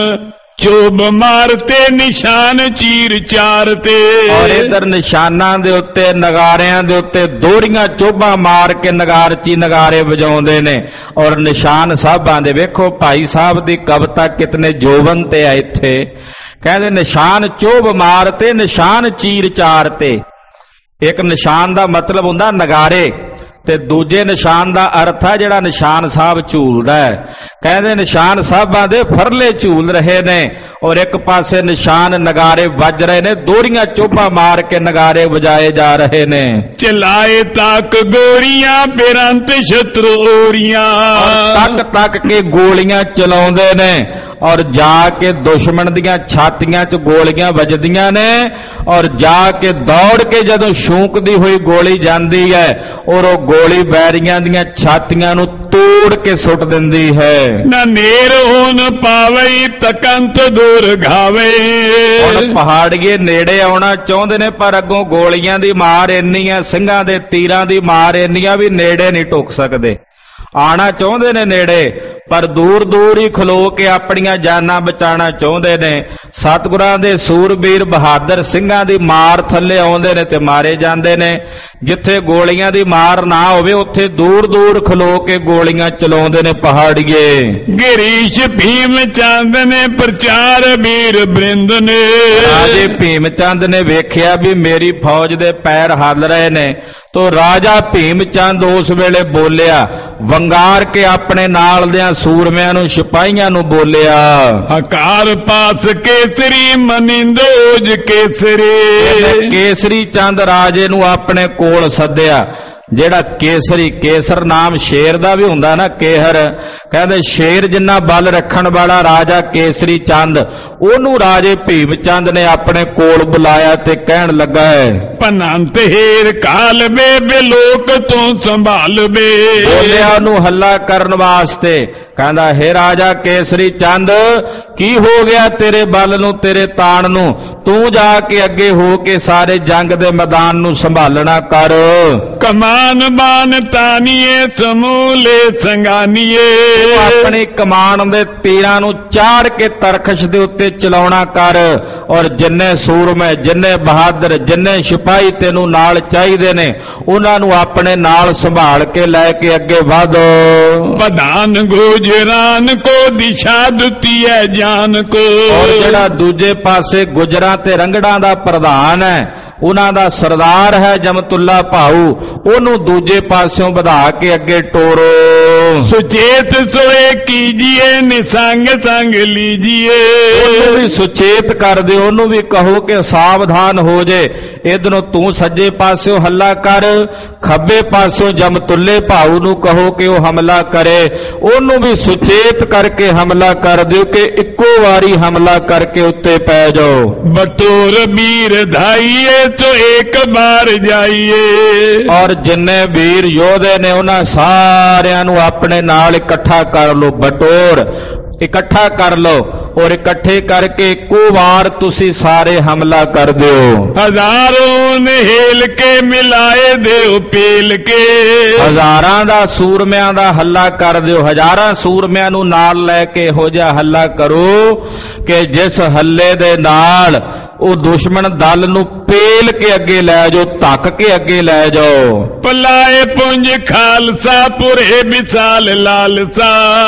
B: ਚੋਬ ਮਾਰਤੇ ਨਿਸ਼ਾਨ ਚੀਰ ਚਾਰਤੇ।
A: ਔਰ ਇਧਰ ਨਿਸ਼ਾਨਾਂ ਦੇ ਉੱਤੇ, ਨਗਾਰਿਆਂ ਦੇ ਉੱਤੇ ਦੋਹਰੀਆਂ ਚੋਬਾਂ ਮਾਰ ਕੇ ਨਗਾਰਚੀ ਨਗਾਰੇ ਵਜਾਉਂਦੇ ਨੇ। ਔਰ ਨਿਸ਼ਾਨ ਸਾਹਿਬਾਂ ਦੇ ਵੇਖੋ ਭਾਈ ਸਾਹਿਬ ਦੀ ਕਵਿਤਾ ਕਿਤਨੇ ਜੋਬਨ ਤੇ ਆ। ਇੱਥੇ ਕਹਿੰਦੇ ਨਿਸ਼ਾਨ ਚੋਬ ਮਾਰਤੇ ਨਿਸ਼ਾਨ ਚੀਰ ਚਾਰਤੇ। ਇੱਕ ਨਿਸ਼ਾਨ ਦਾ ਮਤਲਬ ਹੁੰਦਾ ਨਗਾਰੇ, ਤੇ ਦੂਜੇ ਨਿਸ਼ਾਨ ਦਾ ਅਰਥ ਹੈ ਜਿਹੜਾ ਨਿਸ਼ਾਨ ਸਾਹਿਬ ਝੂਲਦਾ ਹੈ। ਕਹਿੰਦੇ ਨਿਸ਼ਾਨ ਸਾਹਿਬਾਂ ਦੇ ਫਰਲੇ ਝੂਲ ਰਹੇ ਨੇ ਔਰ ਇੱਕ ਪਾਸੇ ਨਿਸ਼ਾਨ ਨਗਾਰੇ ਵੱਜ ਰਹੇ ਨੇ, ਦੋਹਰੀਆਂ ਚੋਭਾਂ ਮਾਰ ਕੇ ਨਗਾਰੇ ਵਜਾਏ ਜਾ ਰਹੇ ਨੇ।
B: ਚਲਾਏ ਤੱਕ ਗੋਰੀਆਂ ਬੇਰੰਤ ਸ਼ਤਰੂ ਓਰੀਆਂ,
A: ਤੱਕ ਤੱਕ ਕੇ ਗੋਲੀਆਂ ਚਲਾਉਂਦੇ ਨੇ ਔਰ ਜਾ ਕੇ ਦੁਸ਼ਮਣ ਦੀਆਂ ਛਾਤੀਆਂ 'ਚ ਗੋਲੀਆਂ ਵੱਜਦੀਆਂ ਨੇ ਔਰ ਜਾ ਕੇ ਦੌੜ ਕੇ ਜਦੋਂ ਸ਼ੂਕਦੀ ਹੋਈ ਗੋਲੀ ਜਾਂਦੀ ਹੈ ਔਰ ਉਹ ਗੋਲੀ ਬੈਰੀਆਂ ਦੀਆਂ ਛਾਤੀਆਂ ਨੂੰ ਤੋੜ ਕੇ ਸੁੱਟ ਦਿੰਦੀ ਹੈ।
B: ਨਾ ਨੇਰ ਹੋਣ ਪਾਵੇ ਤਕੰਤ ਦੂਰ ਘਾਵੇ।
A: ਹੁਣ ਪਹਾੜੀਏ ਨੇੜੇ ਆਉਣਾ ਚਾਹੁੰਦੇ ਨੇ ਪਰ ਅੱਗੋਂ ਗੋਲੀਆਂ ਦੀ ਮਾਰ ਇੰਨੀ ਹੈ, ਸਿੰਘਾਂ ਦੇ ਤੀਰਾਂ ਦੀ ਮਾਰ ਇੰਨੀ ਆ ਵੀ ਨੇੜੇ ਨਹੀਂ ਟੁੱਕ ਸਕਦੇ। ਆਣਾ ਚਾਹੁੰਦੇ ਨੇ ਨੇੜੇ ਪਰ ਦੂਰ ਦੂਰ ਹੀ ਖਲੋ ਕੇ ਆਪਣੀਆਂ ਜਾਨਾਂ ਬਚਾਉਣਾ ਚਾਹੁੰਦੇ ਨੇ। ਸਤਿਗੁਰਾਂ ਦੇ ਸੂਰਬੀਰ ਬਹਾਦਰ ਸਿੰਘਾਂ ਦੀ ਮਾਰ ਥੱਲੇ ਆਉਂਦੇ ਨੇ ਤੇ ਮਾਰੇ ਜਾਂਦੇ ਨੇ। ਜਿੱਥੇ ਗੋਲੀਆਂ ਦੀ ਮਾਰ ਨਾ ਹੋਵੇ ਉੱਥੇ ਦੂਰ ਦੂਰ ਖਲੋ ਕੇ ਗੋਲੀਆਂ ਚਲਾਉਂਦੇ ਨੇ ਪਹਾੜੀਏ।
B: ਗਿਰੀਸ਼ ਭੀਮ ਚੰਦ ਨੇ ਪ੍ਰਚਾਰ ਵੀਰ ਬ੍ਰਿੰਦ ਨੇ।
A: ਰਾਜੇ ਭੀਮ ਚੰਦ ਨੇ ਵੇਖਿਆ ਵੀ ਮੇਰੀ ਫੌਜ ਦੇ ਪੈਰ ਹੱਲ ਰਹੇ ਨੇ ਤੋ ਰਾਜਾ ਭੀਮ ਚੰਦ ਉਸ ਵੇਲੇ ਬੋਲਿਆ, ਵੰਗਾਰ ਕੇ ਆਪਣੇ ਨਾਲ ਦਿਆਂ ਸੂਰਮਿਆਂ ਨੂੰ ਸਿਪਾਹੀਆਂ ਨੂੰ ਬੋਲਿਆ,
B: ਹਕਾਰ ਪਾਸ ਕੇਸਰੀ ਮਨਿੰਦੋਜ ਕੇਸਰੀ।
A: ਕੇਸਰੀ ਚੰਦ ਰਾਜੇ ਨੂੰ ਆਪਣੇ ਕੋਲ ਸੱਦਿਆ। ਜਿਹੜਾ ਕੇਸਰੀ, ਕੇਸਰ ਨਾਮ ਸ਼ੇਰ ਦਾ ਵੀ ਹੁੰਦਾ ਨਾ, ਕੇਹਰ, ਕਹਿੰਦੇ ਸ਼ੇਰ ਜਿੰਨਾ ਬਲ ਰੱਖਣ ਵਾਲਾ ਰਾਜਾ ਕੇਸਰੀ ਚੰਦ, ਉਹਨੂੰ ਰਾਜੇ ਭੀਮ ਚੰਦ ਨੇ ਆਪਣੇ ਕੋਲ ਬੁਲਾਇਆ ਤੇ ਕਹਿਣ ਲੱਗਾ ਹੈ,
B: ਭਨੰਤ ਹੇਰ ਕਾਲ ਬੇ ਬਿਲੋਕ ਤੋਂ ਸੰਭਾਲ ਬੇ।
A: ਬੋਲਿਆ ਉਹਨੂੰ ਹੱਲਾ ਕਰਨ ਵਾਸਤੇ, ਕਹਿੰਦਾ ਹੇ ਰਾਜਾ ਕੇਸਰੀ ਚੰਦ, ਕੀ ਹੋ ਗਿਆ ਤੇਰੇ ਬਲ ਨੂੰ, ਤੇਰੇ ਤਾਣ ਨੂੰ? ਤੂੰ ਜਾ ਕੇ ਅੱਗੇ ਹੋ ਕੇ ਸਾਰੇ ਜੰਗ ਦੇ ਮੈਦਾਨ ਨੂੰ ਸੰਭਾਲਣਾ ਕਰ।
B: ਕਮਾਨ ਬਾਨ ਤਾਨੀਏ ਸਮੂਲੇ ਸੰਗਾਨੀਏ।
A: ਆਪਣੀ ਕਮਾਨ ਦੇ ਤੀਰਾਂ ਨੂੰ ਚਾੜ ਕੇ ਤਰਖਸ਼ ਦੇ ਉੱਤੇ ਚਲਾਉਣਾ ਕਰ ਔਰ ਜਿੰਨੇ ਸੂਰਮੇ, ਜਿੰਨੇ ਬਹਾਦਰ, ਜਿੰਨੇ ਸਿਪਾਹੀ ਤੈਨੂੰ ਨਾਲ ਚਾਹੀਦੇ ਨੇ ਉਹਨਾਂ ਨੂੰ ਆਪਣੇ ਨਾਲ ਸੰਭਾਲ ਕੇ ਲੈ ਕੇ ਅੱਗੇ ਵਧ।
B: ਪ੍ਰਧਾਨ ਗੁਜਰਾਨ ਕੋ ਦਿਸ਼ਾ ਦਿੱਤੀ ਹੈ ਜਾਨ ਕੋ।
A: ਔਰ ਜਿਹੜਾ ਦੂਜੇ ਪਾਸੇ ਗੁਜਰਾਂ ਤੇ ਰੰਗੜਾਂ ਦਾ ਪ੍ਰਧਾਨ ਹੈ, ਉਹਨਾਂ ਦਾ ਸਰਦਾਰ ਹੈ ਜਮਤੁੱਲਾ ਭਾਊ, ਉਹਨੂੰ ਦੂਜੇ ਪਾਸਿਓਂ ਵਧਾ ਕੇ ਅੱਗੇ ਟੋਰੋ।
B: ਸੁਚੇਤ ਸੋਏ ਕੀਜੀਏ ਨਿਸੰਗ ਸੰਗ ਲੀਜੀਏ।
A: ਉਹਨੂੰ ਵੀ ਸੁਚੇਤ ਕਰ ਦਿਓ, ਉਹਨੂੰ ਵੀ ਕਹੋ ਕਿ ਸਾਵਧਾਨ ਹੋ ਜੇ। ਇਧਰੋਂ ਤੂੰ ਸੱਜੇ ਪਾਸਿਓਂ ਹੱਲਾ ਕਰ, ਖੱਬੇ ਪਾਸਿਓਂ ਜਮਤੁੱਲੇ ਭਾਊ ਨੂੰ ਕਹੋ ਕਿ ਉਹ ਹਮਲਾ ਕਰੇ। ਉਹਨੂੰ ਵੀ ਸੁਚੇਤ ਕਰਕੇ ਹਮਲਾ ਕਰ ਦਿਓ ਕਿ ਇੱਕੋ ਵਾਰੀ ਹਮਲਾ ਕਰਕੇ ਉੱਤੇ ਪੈ ਜਾਓ।
B: ਬਟੋਰ ਵੀਰ ਧਾਈਏ ਤੋ ਇੱਕ ਬਾਰ ਜਾਈਏ।
A: ਔਰ ਜਿੰਨੇ ਵੀਰ ਯੋਧੇ ਨੇ ਉਹਨਾਂ ਸਾਰਿਆਂ ਨੂੰ ਆਪਣੇ ਨਾਲ ਇਕੱਠਾ ਕਰ ਲਓ, ਬਟੋਰ ਇਕੱਠਾ ਕਰ ਲਓ ਔਰ ਇਕੱਠੇ ਕਰਕੇ ਇੱਕੋ ਵਾਰ ਤੁਸੀਂ ਸਾਰੇ ਹਮਲਾ ਕਰ ਦਿਓ।
B: ਹਜ਼ਾਰਾਂ ਨੇ ਹਿਲ ਕੇ ਮਿਲਾਏ ਦਿਓ ਪੀਲ ਕੇ।
A: ਹਜ਼ਾਰਾਂ ਦਾ ਸੂਰਮਿਆਂ ਦਾ ਹੱਲਾ ਕਰ ਦਿਓ, ਹਜ਼ਾਰਾਂ ਸੂਰਮਿਆਂ ਨੂੰ ਨਾਲ ਲੈ ਕੇ ਇਹੋ ਜਿਹਾ ਹੱਲਾ ਕਰੋ ਕਿ ਜਿਸ ਹੱਲੇ ਦੇ ਨਾਲ ਉਹ ਦੁਸ਼ਮਣ ਦਲ ਨੂੰ ਪੇਲ ਕੇ ਅੱਗੇ ਲੈ ਜਾਓ, ਧੱਕ ਕੇ ਅੱਗੇ ਲੈ ਜਾਓ।
B: ਪਲਾਏ ਪੁੰਜ ਖਾਲਸਾ ਪੁਰੇ ਵਿਸਾਲ ਲਾਲਸਾ।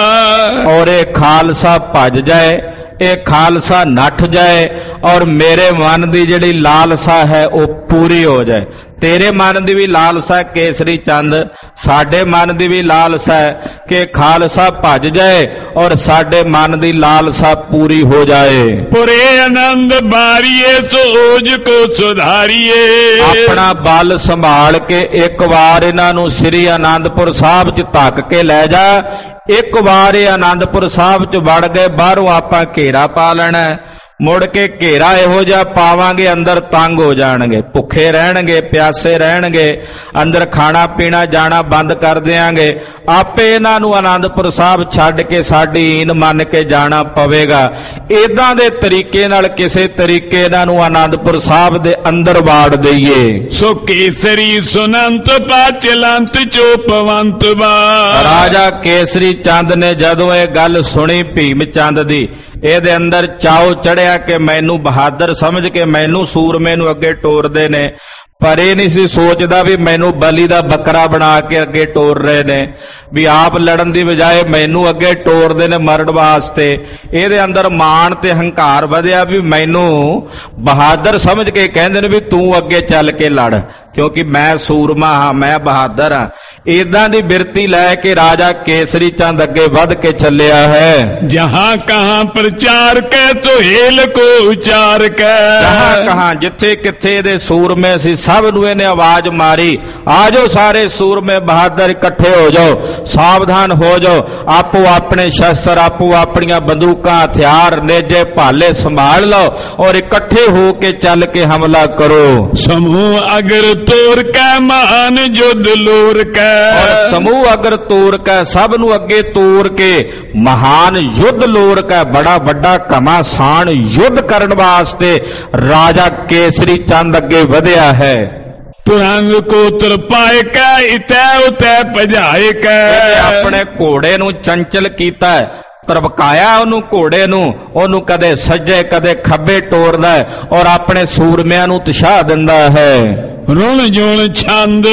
A: ਔਰ ਇਹ ਖਾਲਸਾ ਭੱਜ ਜਾਏ, ਇਹ ਖਾਲਸਾ ਨੱਠ ਜਾਏ ਔਰ ਮੇਰੇ ਮਨ ਦੀ ਜਿਹੜੀ ਲਾਲਸਾ ਹੈ ਉਹ ਪੂਰੀ ਹੋ ਜਾਏ। ਤੇਰੇ ਮਨ ਦੀ ਵੀ ਲਾਲਸਾ ਕੇਸਰੀ ਚੰਦ, ਸਾਡੇ ਮਨ ਦੀ ਵੀ ਲਾਲਸਾ ਹੈ ਕਿ ਖਾਲਸਾ ਭੱਜ ਜਾਏ ਔਰ ਸਾਡੇ ਮਨ ਦੀ ਲਾਲਸਾ ਪੂਰੀ ਹੋ ਜਾਏ।
B: ਪੁਰੇ ਆਨੰਦ ਬਾਰੀਏ ਸੋਜ ਕੋ ਸੁਧਾਰੀਏ।
A: ਆਪਣਾ ਬਲ ਸੰਭਾਲ ਕੇ ਇੱਕ ਵਾਰ ਇਹਨਾਂ ਨੂੰ ਸ੍ਰੀ ਆਨੰਦਪੁਰ ਸਾਹਿਬ 'ਚ ਧੱਕ ਕੇ ਲੈ ਜਾ। ਇੱਕ ਵਾਰ ਇਹ ਆਨੰਦਪੁਰ ਸਾਹਿਬ 'ਚ ਵੜ ਗਏ, ਬਾਹਰੋਂ ਆਪਾਂ ਘੇਰਾ ਪਾ ਲੈਣਾ। ਮੁੜ ਕੇ ਘੇਰਾ ਇਹੋ ਜਿਹਾ ਪਾਵਾਂਗੇ ਅੰਦਰ ਤੰਗ ਹੋ ਜਾਣਗੇ, ਭੁੱਖੇ ਰਹਿਣਗੇ, ਪਿਆਸੇ ਰਹਿਣਗੇ, ਅੰਦਰ ਖਾਣਾ ਪੀਣਾ ਜਾਣਾ ਬੰਦ ਕਰ ਦਿਆਂਗੇ। ਆਪੇ ਇਹਨਾਂ ਨੂੰ ਆਨੰਦਪੁਰ ਸਾਹਿਬ ਛੱਡ ਕੇ ਸਾਡੀ ਈਨ ਮੰਨ ਕੇ ਜਾਣਾ ਪਵੇਗਾ। ਇਦਾਂ ਦੇ ਤਰੀਕੇ ਨਾਲ ਕਿਸੇ ਤਰੀਕੇ ਇਹਨਾਂ ਨੂੰ ਆਨੰਦਪੁਰ ਸਾਹਿਬ ਦੇ ਅੰਦਰ ਵਾੜ ਦਈਏ।
B: ਸੋ ਕੇਸਰੀ ਸੁਨੰਤ ਪਾਚਲੰਤ ਚੋਪਵੰਤ ਬਾ।
A: ਰਾਜਾ ਕੇਸਰੀ ਚੰਦ ਨੇ ਜਦੋਂ ਇਹ ਗੱਲ ਸੁਣੀ ਭੀਮ ਚੰਦ ਦੀ, ਇਹਦੇ ਅੰਦਰ ਚਾਉ ਚੜਿਆ ਕਿ ਮੈਨੂੰ ਬਹਾਦਰ ਸਮਝ ਕੇ ਮੈਨੂੰ ਸੂਰਮੇ ਨੂੰ ਅੱਗੇ ਟੋਰਦੇ ਨੇ, ਪਰ ਇਹ ਨਹੀਂ ਸੀ ਸੋਚਦਾ ਵੀ ਮੈਨੂੰ ਬਲੀ ਦਾ ਬੱਕਰਾ ਬਣਾ ਕੇ ਅੱਗੇ ਟੋਰ ਰਹੇ ਨੇ। ਵੀ ਆਪ ਲੜਨ ਦੀ ਬਜਾਏ ਮੈਨੂੰ ਅੱਗੇ ਟੋਰਦੇ ਨੇ ਮਰਨ ਵਾਸਤੇ। ਇਹਦੇ ਅੰਦਰ ਮਾਣ ਤੇ ਹੰਕਾਰ ਵਧਿਆ ਵੀ ਮੈਨੂੰ ਬਹਾਦਰ ਸਮਝ ਕੇ ਕਹਿੰਦੇ ਨੇ ਵੀ ਤੂੰ ਅੱਗੇ ਚੱਲ ਕੇ ਲੜ, ਕਿਉਂਕਿ ਮੈਂ ਸੂਰਮਾ ਹਾਂ, ਮੈਂ ਬਹਾਦਰ ਹਾਂ। ਇਦਾਂ ਦੀ ਬਿਰਤੀ ਲੈ ਕੇ ਰਾਜਾ ਕੇਸਰੀ ਚੰਦ ਅੱਗੇ ਵੱਧ ਕੇ ਚੱਲਿਆ ਹੈ।
B: ਜਹਾਂ ਕਹਾਂ ਪ੍ਰਚਾਰ ਕੈ ਸੁਹੇਲ ਕੋ ਉਚਾਰ ਕੈ,
A: ਜਹਾਂ ਕਹਾਂ ਜਿੱਥੇ ਕਿੱਥੇ ਇਹਦੇ ਸੂਰਮੇ ਸੀ ਸਭ ਨੂੰ ਇਹਨੇ ਆਵਾਜ਼ ਮਾਰੀ, ਆ ਜਾਓ ਸਾਰੇ ਸੂਰਮੇ ਬਹਾਦਰ ਇਕੱਠੇ ਹੋ ਜਾਓ, ਸਾਵਧਾਨ ਹੋ ਜਾਓ, ਆਪੋ ਆਪਣੇ ਸ਼ਸਤਰ ਆਪੋ ਆਪਣੀਆਂ ਬੰਦੂਕਾਂ ਹਥਿਆਰ ਨੇਜੇ ਭਾਲੇ ਸੰਭਾਲ ਲਓ ਔਰ ਇਕੱਠੇ ਹੋ ਕੇ ਚੱਲ ਕੇ ਹਮਲਾ ਕਰੋ।
B: ਸਮੂਹ ਅਗਰ ਤੋਰ ਕੈ ਮਹਾਨ ਯੁੱਧ ਲੋਰ ਕੈ,
A: ਔਰ ਸਮੂਹ ਅਗਰ ਤੋਰ ਕੈ ਸਭ ਨੂੰ ਅੱਗੇ ਤੋਰ ਕੇ ਮਹਾਨ ਯੁੱਧ ਲੋਰ ਕੈ, ਬੜਾ ਵੱਡਾ ਘਮਾਸਾਨ ਯੁੱਧ ਕਰਨ ਵਾਸਤੇ ਰਾਜਾ ਕੇਸਰੀ ਚੰਦ ਅੱਗੇ ਵਧਿਆ ਹੈ।
B: ਤੁਰੰਗ ਕੋ ਤਰਪਾਏ ਕੈ ਇਤੈ ਉਤੈ ਭਜਾਏ ਕੈ,
A: ਆਪਣੇ ਘੋੜੇ ਨੂੰ ਚੰਚਲ ਕੀਤਾ, ਤਰਪਕਾਇਆ ਉਹਨੂੰ ਘੋੜੇ ਨੂੰ, ਉਹਨੂੰ ਕਦੇ ਸੱਜੇ ਕਦੇ ਖੱਬੇ ਟੋਰਦਾ ਔਰ ਆਪਣੇ ਸੂਰਮਿਆਂ ਨੂੰ ਉਤਸ਼ਾਹ ਦਿੰਦਾ ਹੈ।
B: ਰੁਣ ਜੁਣ ਛੰਦ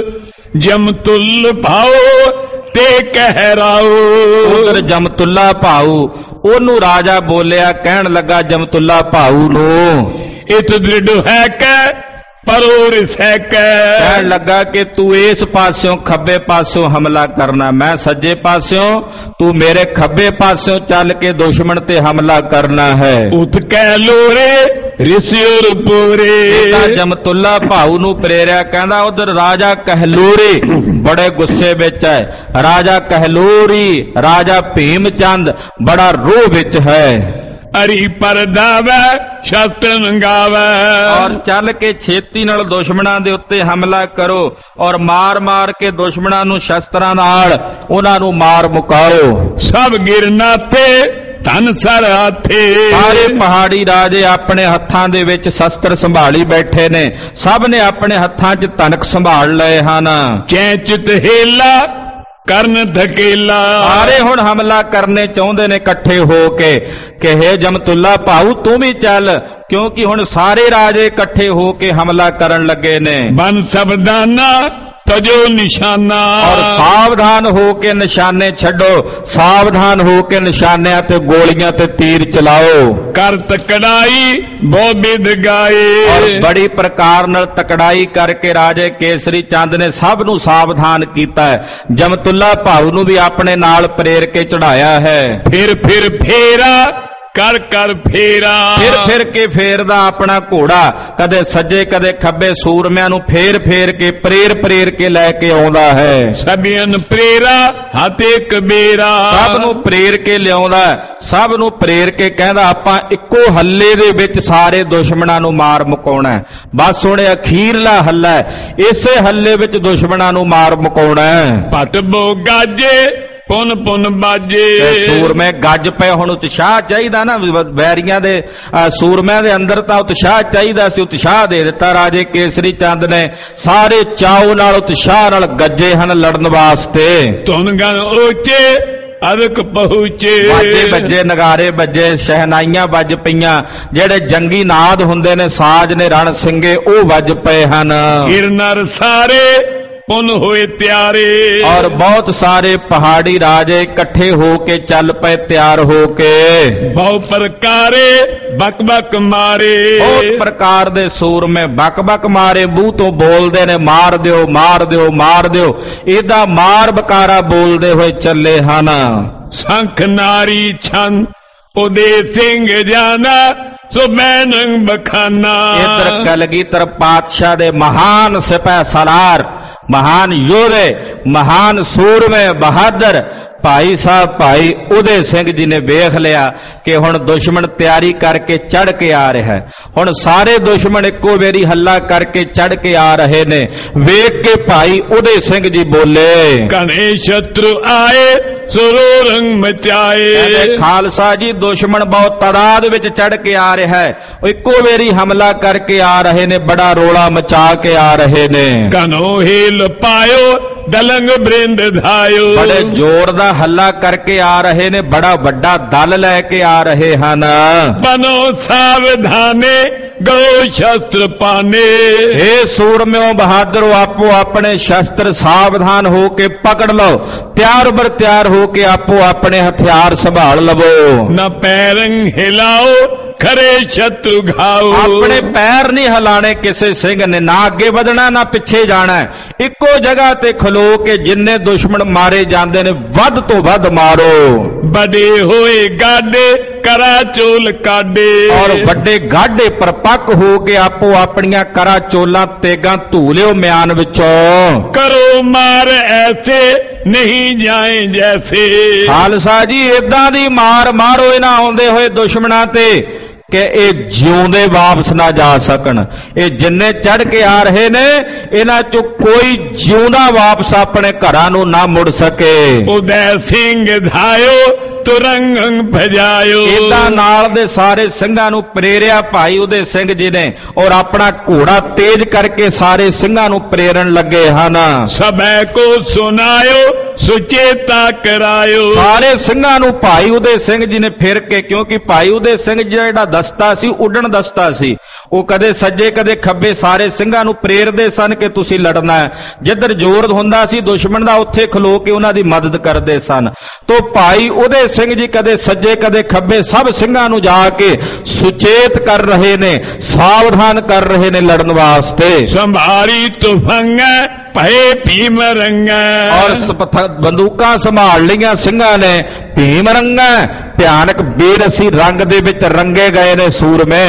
B: ਜਮਤੁਲ ਭਾਉ ਤੇ ਕਹਿਰਾਓ,
A: ਉਧਰ ਜਮਤੁੱਲਾ ਭਾਊ ਉਹਨੂੰ ਰਾਜਾ ਬੋਲਿਆ, ਕਹਿਣ ਲੱਗਾ ਜਮਤੁੱਲਾ ਭਾਊ ਨੂੰ,
B: ਇਤ ਦ੍ਰਿੜ ਹੈ ਕੈ ਪਰੋ ਰਿਸੈ ਕੈ,
A: ਕਹਿਣ ਲੱਗਾ ਕਿ ਤੂੰ ਇਸ ਪਾਸਿਓਂ ਖੱਬੇ ਪਾਸਿਓਂ ਹਮਲਾ ਕਰਨਾ, ਮੈਂ ਸੱਜੇ ਪਾਸਿਓਂ, ਤੂੰ ਮੇਰੇ ਖੱਬੇ ਪਾਸਿਓਂ ਚੱਲ ਕੇ ਦੁਸ਼ਮਣ ਤੇ ਹਮਲਾ ਕਰਨਾ ਹੈ।
B: ਉਤ ਕੈ ਲੋਰੇ ਰਿਸਿਉਰ ਪੂਰੇ,
A: ਤਾਂ ਜਮਤੁੱਲਾ ਭਾਊ ਨੂੰ ਪ੍ਰੇਰਿਆ, ਕਹਿੰਦਾ ਉਧਰ ਰਾਜਾ ਕਹਿਲੂਰੀ ਬੜੇ ਗੁੱਸੇ ਵਿੱਚ ਹੈ, ਰਾਜਾ ਕਹਿਲੂਰੀ ਰਾਜਾ ਭੀਮ ਚੰਦ ਬੜਾ ਰੋਹ ਵਿੱਚ ਹੈ।
B: ਅਰੀ ਪਰਦਾਵੈ ਸ਼ਸਤਰ ਮੰਗਾਵੈ,
A: ਔਰ ਚੱਲ ਕੇ ਛੇਤੀ ਨਾਲ ਦੁਸ਼ਮਣਾਂ ਦੇ ਉੱਤੇ ਹਮਲਾ ਕਰੋ ਔਰ ਮਾਰ ਮਾਰ ਕੇ ਦੁਸ਼ਮਣਾਂ ਨੂੰ ਸ਼ਸਤਰਾਂ ਨਾਲ ਉਹਨਾਂ ਨੂੰ ਮਾਰ ਮੁਕਾਓ।
B: ਸਭ ਗਿਰਨਾ ਤੇ ਧਨ ਸਰ ਹਾਥੇ,
A: ਸਾਰੇ ਪਹਾੜੀ ਰਾਜੇ ਆਪਣੇ ਹੱਥਾਂ ਦੇ ਵਿੱਚ ਸ਼ਸਤਰ ਸੰਭਾਲੀ ਬੈਠੇ ਨੇ, ਸਭ ਨੇ ਆਪਣੇ ਹੱਥਾਂ 'ਚ ਧਨਕ ਸੰਭਾਲ ਲਏ ਹਨ।
B: ਚੈਚਿਤ ਹੇਲਾ ਕਰਨ ਧਕੇਲਾ,
A: ਸਾਰੇ ਹੁਣ ਹਮਲਾ ਕਰਨੇ ਚਾਹੁੰਦੇ ਨੇ ਇਕੱਠੇ ਹੋ ਕੇ ਕਿ ਹੇ ਜਮਤੁੱਲਾ ਭਾਊ ਤੂੰ ਵੀ ਚੱਲ, ਕਿਉਂਕਿ ਹੁਣ ਸਾਰੇ ਰਾਜੇ ਇਕੱਠੇ ਹੋ ਕੇ ਹਮਲਾ ਕਰਨ ਲੱਗੇ ਨੇ।
B: ਬਨ ਸਬਦਾਨਾ ਤਜੋ ਨਿਸ਼ਾਨਾ,
A: ਔਰ ਸਾਵਧਾਨ ਹੋ ਕੇ ਨਿਸ਼ਾਨੇ ਛੱਡੋ, ਸਾਵਧਾਨ ਹੋ ਕੇ ਨਿਸ਼ਾਨਿਆਂ ਤੇ ਗੋਲੀਆਂ ਤੇ ਤੀਰ ਚਲਾਓ।
B: ਕਰ ਤਕੜਾਈ ਬਹੁ ਬਿਦ ਗਾਏ,
A: ਔਰ ਬੜੀ ਪ੍ਰਕਾਰ ਨਾਲ ਤਕੜਾਈ ਕਰਕੇ ਰਾਜੇ ਕੇਸਰੀ ਚੰਦ ਨੇ ਸਭ ਨੂੰ ਸਾਵਧਾਨ ਕੀਤਾ ਹੈ। ਜਮਤੁੱਲਾ ਭਾਊ ਨੂੰ ਵੀ ਆਪਣੇ ਨਾਲ ਪ੍ਰੇਰ ਕੇ ਚੜਾਇਆ ਹੈ।
B: ਫਿਰ ਫਿਰ ਫੇਰਾ ਕਰ ਕਰ ਫੇਰਾ,
A: ਫਿਰ ਫਿਰ ਕੇ ਫੇਰਦਾ ਆਪਣਾ ਘੋੜਾ, ਕਦੇ ਸੱਜੇ ਕਦੇ ਖੱਬੇ ਸੂਰਮਿਆਂ ਨੂੰ ਫੇਰ ਫੇਰ ਕੇ ਪ੍ਰੇਰ ਪ੍ਰੇਰ ਕੇ ਲੈ ਕੇ ਆਉਂਦਾ ਹੈ।
B: ਸਭੀਆਂ ਪ੍ਰੇਰਾ ਹਾਤੇ ਕਬੇਰਾ, ਸਭ
A: ਨੂੰ ਪ੍ਰੇਰ ਕੇ ਲਿਆਉਂਦਾ, ਸਭ ਨੂੰ ਪ੍ਰੇਰ ਕੇ ਕਹਿੰਦਾ ਆਪਾਂ ਇੱਕੋ ਹੱਲੇ ਦੇ ਵਿੱਚ ਸਾਰੇ ਦੁਸ਼ਮਣਾਂ ਨੂੰ ਮਾਰ ਮੁਕਾਉਣਾ ਹੈ। ਬਸ ਹੁਣ ਅਖੀਰਲਾ ਹੱਲਾ ਹੈ, ਇਸੇ ਹੱਲੇ ਵਿੱਚ ਦੁਸ਼ਮਣਾਂ ਨੂੰ ਮਾਰ ਮੁਕਾਉਣਾ ਹੈ।
B: ਪਟ ਬੋ ਗਾਜੇ ਪੁਨ ਪੁਨ ਬਾਜੇ,
A: ਸੂਰਮੇ ਗੱਜ ਪਏ, ਹੁਣ ਉਤਸ਼ਾਹ ਚਾਹੀਦਾ ਨਾ ਵੈਰੀਆਂ ਦੇ, ਸੂਰਮਿਆਂ ਦੇ ਅੰਦਰ ਤਾਂ ਉਤਸ਼ਾਹ ਚਾਹੀਦਾ ਸੀ, ਉਤਸ਼ਾਹ ਦੇ ਦਿੱਤਾ ਰਾਜੇ ਕੇਸਰੀ ਚੰਦ ਨੇ। ਸਾਰੇ ਚਾਉ ਨਾਲ ਉਤਸ਼ਾਹ ਨਾਲ ਗੱਜੇ ਹਨ ਲੜਨ ਵਾਸਤੇ।
B: ਧੁਨ ਗਨ ਉੱਚੇ ਅਦਕ ਪਹੁੰਚੇ,
A: ਬਾਜੇ ਵੱਜੇ ਨਗਾਰੇ ਵੱਜੇ ਸ਼ਹਿਨਾਈਆਂ ਵੱਜ ਪਈਆਂ, ਜਿਹੜੇ ਜੰਗੀ ਨਾਦ ਹੁੰਦੇ ਨੇ ਸਾਜ ਨੇ ਰਣ ਸਿੰਘੇ ਉਹ ਵੱਜ ਪਏ ਹਨ।
B: ਹਿਰਨਰ ਸਾਰੇ ਪੁਨ ਹੋਏ ਤਿਆਰੇ,
A: ਔਰ ਬਹੁਤ ਸਾਰੇ ਪਹਾੜੀ ਰਾਜੇ ਇਕੱਠੇ ਹੋ ਕੇ ਚੱਲ ਪਏ ਤਿਆਰ ਹੋ ਕੇ।
B: ਬਹੁ ਪ੍ਰਕਾਰੇ ਬਕ ਬਕ ਮਾਰੇ,
A: ਬਹੁਤ ਪ੍ਰਕਾਰ ਦੇ ਸੂਰਮੇ ਬਕ ਬਕ ਮਾਰੇ, ਮੂੰਹ ਤੋਂ ਬੋਲਦੇ ਨੇ ਮਾਰ ਦਿਓ ਮਾਰ ਦਿਓ ਮਾਰ ਦਿਓ, ਇਹਦਾ ਮਾਰ ਬਕਾਰਾ ਬੋਲਦੇ ਹੋਏ ਚੱਲੇ ਹਨ।
B: ਸੰਖ ਨਾਰੀ ਛੰਦ ਉਦੇ ਸਿੰਘ ਜਾਨਾ ਸੋ ਮੈਨੰ ਬਖਾਨਾ,
A: ਇਧਰ ਕਲਗੀਧਰ ਪਾਤਸ਼ਾਹ ਦੇ ਮਹਾਨ ਸਿਪਾਹ ਸਾਲਾਰ, ਮਹਾਨ ਯੋਧੇ, ਮਹਾਨ ਸੂਰਮੇ ਬਹਾਦਰ ਭਾਈ ਸਾਹਿਬ ਭਾਈ ਉਦੇ ਸਿੰਘ ਜੀ ਨੇ ਵੇਖ ਲਿਆ ਕਿ ਹੁਣ ਦੁਸ਼ਮਣ ਤਿਆਰੀ ਕਰਕੇ ਚੜ ਕੇ ਆ ਰਿਹਾ ਹੈ। ਹੁਣ ਸਾਰੇ ਦੁਸ਼ਮਣ ਇੱਕੋ ਵੇਰੀ ਹੱਲਾ ਕਰਕੇ ਚੜ ਕੇ ਆ ਰਹੇ ਨੇ। ਵੇਖ ਕੇ ਭਾਈ ਉਦੇ ਸਿੰਘ ਜੀ ਬੋਲੇ,
B: ਕਨੇ ਸ਼ਤਰੂ ਆਏ ਸੁਰੋ ਰੰਗ ਮਚਾਏ,
A: ਕਹਿੰਦੇ ਖਾਲਸਾ ਜੀ ਦੁਸ਼ਮਣ ਬਹੁਤ ਤਾਦਾਦ ਵਿੱਚ ਚੜ ਕੇ ਆ ਰਿਹਾ ਹੈ, ਉਹ ਇੱਕੋ ਵੇਰੀ ਹਮਲਾ ਕਰਕੇ ਆ ਰਹੇ ਨੇ, ਬੜਾ ਰੋਲਾ ਮਚਾ ਕੇ ਆ ਰਹੇ ਨੇ।
B: ਕਨੋ ਹੀਲ ਪਾਇਓ ਦਲੰਗ ਬ੍ਰਿੰਦ ਧਾਇਓ,
A: ਬੜੇ ਜ਼ੋਰ ਦਾ ਹੱਲਾ ਕਰਕੇ ਆ ਰਹੇ ਨੇ, ਬੜਾ ਵੱਡਾ ਦਲ ਲੈ ਕੇ ਆ ਰਹੇ ਹਨ।
B: ਬਨੋ ਸਾਵਧਾਨੇ गो शस्त्र पाने।
A: हे सूरम्यो बहादुरो, आपो अपने शस्त्र सावधान हो के पकड़ लो, त्यार बर त्यार हो के आपो अपने हथियार संभाल लवो।
B: न पैरंग हिलाओ खरे शत्रु घाओ।
A: अपने पैर नहीं हिलाने किसी सिंह ने, ना अगे बढ़ना ना पिछे जाना, इको जगह ते खलो के जिन्ने दुश्मन मारे जाते ने वध तो वध मारो।
B: बड़े होए गाडे करा चोल काडे।
A: और बड़े गाडे पर पक हो के आपो अपनिया करा चोला तेगा धू लियो म्यान विचों।
B: करो मार ऐसे नहीं जाए जैसे।
A: खालसा जी इदां दी मार मारो इन्हां आउंदे होए दुश्मनां ते कि ये जिउंदे वापस ना जा सकन। ये जिन्ने चढ़ के आ रहे ने इन्हां चों कोई जिउंदा वापस अपने घरां नूं ना मुड़ सके।
B: उदय सिंह धायो तुरंग भजायो।
A: इदां नाल दे सारे सिंघां नूं प्रेरिया भाई उदय सिंह जी ने, और अपना घोड़ा तेज करके सारे सिंघां नूं प्रेरण लगे हन।
B: सबै को सुनायो सुचेता करायो।
A: सारे सिंघां नूं भाई उदय सिंह जी ने फिर के, क्योंकि भाई उदय सिंह जी जिहड़ा दस्ता सी उडण दस्ता सी, वो कदे सज्जे कदे खब्बे सारे सिंघां नूं प्रेरदे सन कि तुसीं लड़ना है। जिधर जोर हुंदा सी दुश्मन दा उत्थे खलो के उन्हां दी मदद करदे सन। तो भाई उदय सिंह जी कदे सज्जे कदे खब्बे सब सिंघां नूं जाके सुचेत कर रहे ने, सावधान कर रहे ने लड़न वास्ते।
B: संभारी तुफंग पहे भीम रंगा।
A: और बंदूकां संभाल लिया सिंघां ने, भीम रंगा भयानक बेरसी रंग दे विच रंगे गए ने सूरमे।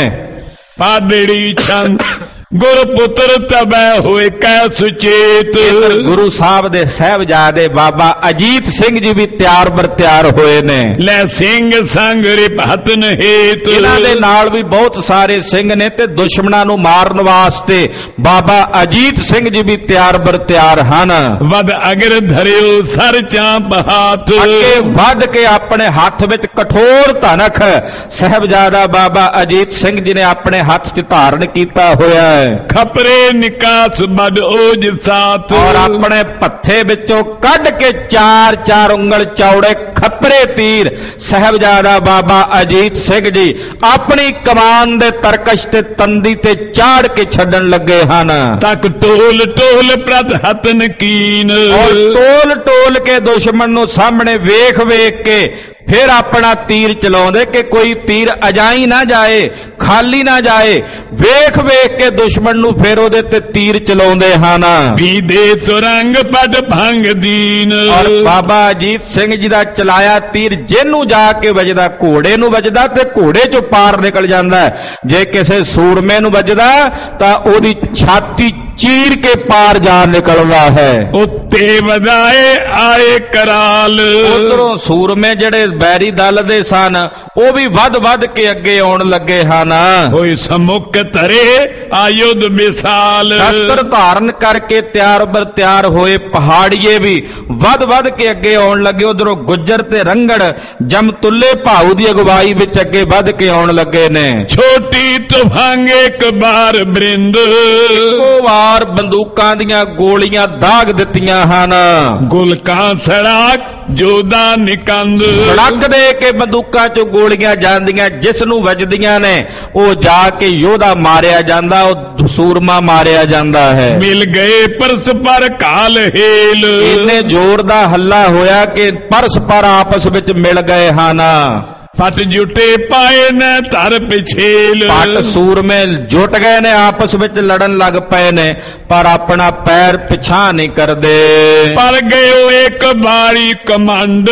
B: पादड़ी छंद गुरपुत्र तबै होए कै सुचेत।
A: गुरु साहब दे साहबजादे बाबा अजीत सिंह जी भी त्यार बर त्यार होए ने।
B: लै सिंह संग रिपहतन हेत।
A: इन्हां दे नाल भी बहुत सारे सिंह ने ते दुश्मनां नूं मारन वास्ते बाबा अजीत सिंह जी भी त्यार बर त्यार हन।
B: वध अगर धरियो सर चांप हाथ।
A: अगे वध के अपने हाथ विच कठोर धनख साहबजादा बाबा अजीत सिंह जी ने अपने हाथ च धारण कीता होया है।
B: खपरे निकास बड़ ओज साथ।
A: और अपने पत्थे विचों कढ़ के चार चार उंगल चौड़े खपरे तीर साहबजादा बाबा अजीत सिंह जी अपनी कमान दे तरकश ते तंदी ते चाड़ के छड्डन लगे हन।
B: तक टोल टोल प्रत हतन कीन।
A: और टोल टोल के दुश्मन नूं सामने वेख वेख के फिर अपना तीर चलाउंदे कि कोई तीर अजाई ना जाए, खाली ना जाए, वेख वेख के दुश्मन नूं फिर ओदे ते तीर चलाउंदे हन।
B: बीदे तुरंग पट भंग दीन।
A: और बाबा अजीत सिंह जी दा चलाया तीर जिन्नू जाके वजदा घोड़े नूं वजदा ते घोड़े चों पार निकल जांदा है। जे किसे सूरमे नूं वजदा तां ओदी छाती चीर के पार जा निकलदा है।
B: उत्ते वधाए आए कराल।
A: उधरों सूरमे जड़े बैरी दल दे सन वो भी वध वध के अगे आउण लगे हन।
B: होई सम्मुख धरे आयुध विशाल।
A: शस्त्र धारण करके त्यार बर त्यार होए पहाड़िए भी वध वध के अगे आउण लगे। उधरों गुज्जर ते रंगड़ जमतुल्ले भाऊ दी अगवाई विच अगे वध के आउण लगे ने।
B: छोटी तुफंग एक बार बृंद।
A: इको वार बंदूकां दियां गोलियां दाग दित्तियां हन।
B: गुलकां सड़ाक जोदा निकंद।
A: सड़क दे के बंदूकां चों गोलियां जांदियां, जिस नूं वजदियां ने वो जाके योधा मारिया जांदा, वो सूरमा मारिया जांदा है।
B: मिल गए परस पर काल हेल।
A: इन्ने जोर दा हल्ला होया कि परस पर आपस विच मिल गए हन।
B: फट जुटे पाए न धर पिछेल।
A: पट सूर में जुट गए ने, आपस विच लड़न लग पए ने, पर अपना पैर पिछा नहीं कर दे।
B: पर गयो एक बारी कमांड।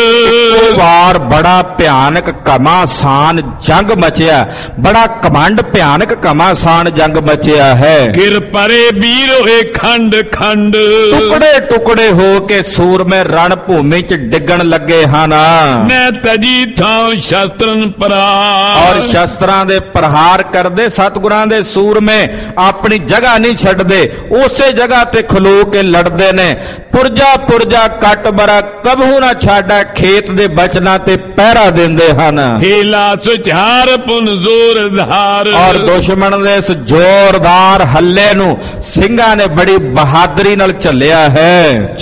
A: वार बड़ा भयानक घमासान जंग मचिया, बड़ा कमांड भयानक घमासान जंग मचिया है।
B: गिर परे वीर होए खंड खंड।
A: टुकड़े टुकड़े हो के सूर में रण भूमि च डिगण लगे हन।
B: न तजी थां शस्त्रन प्रहार।
A: और शस्त्रां दे प्रहार करदे सतगुरां दे सूर में अपनी जगह नहीं छड्डदे, उसे जगह ते खलो के लड़दे ने। पुरजा पुरजा कट बरा कबहू ना छाड़ा, खेत दे बचना ते पहरा देंदे हन।
B: हेला सुझार पुन जोर धार।
A: और दुश्मन दे इस जोरदार हल्ले नूं ਸਿੰਘਾਂ ने बड़ी बहादुरी नाल झल्लिया है।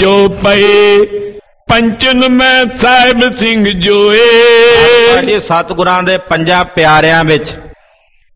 B: चौपई पंचन में साहिब सिंह जोए।
A: सतगुरां दे पंजां प्यारिਆਂ ਵਿੱਚ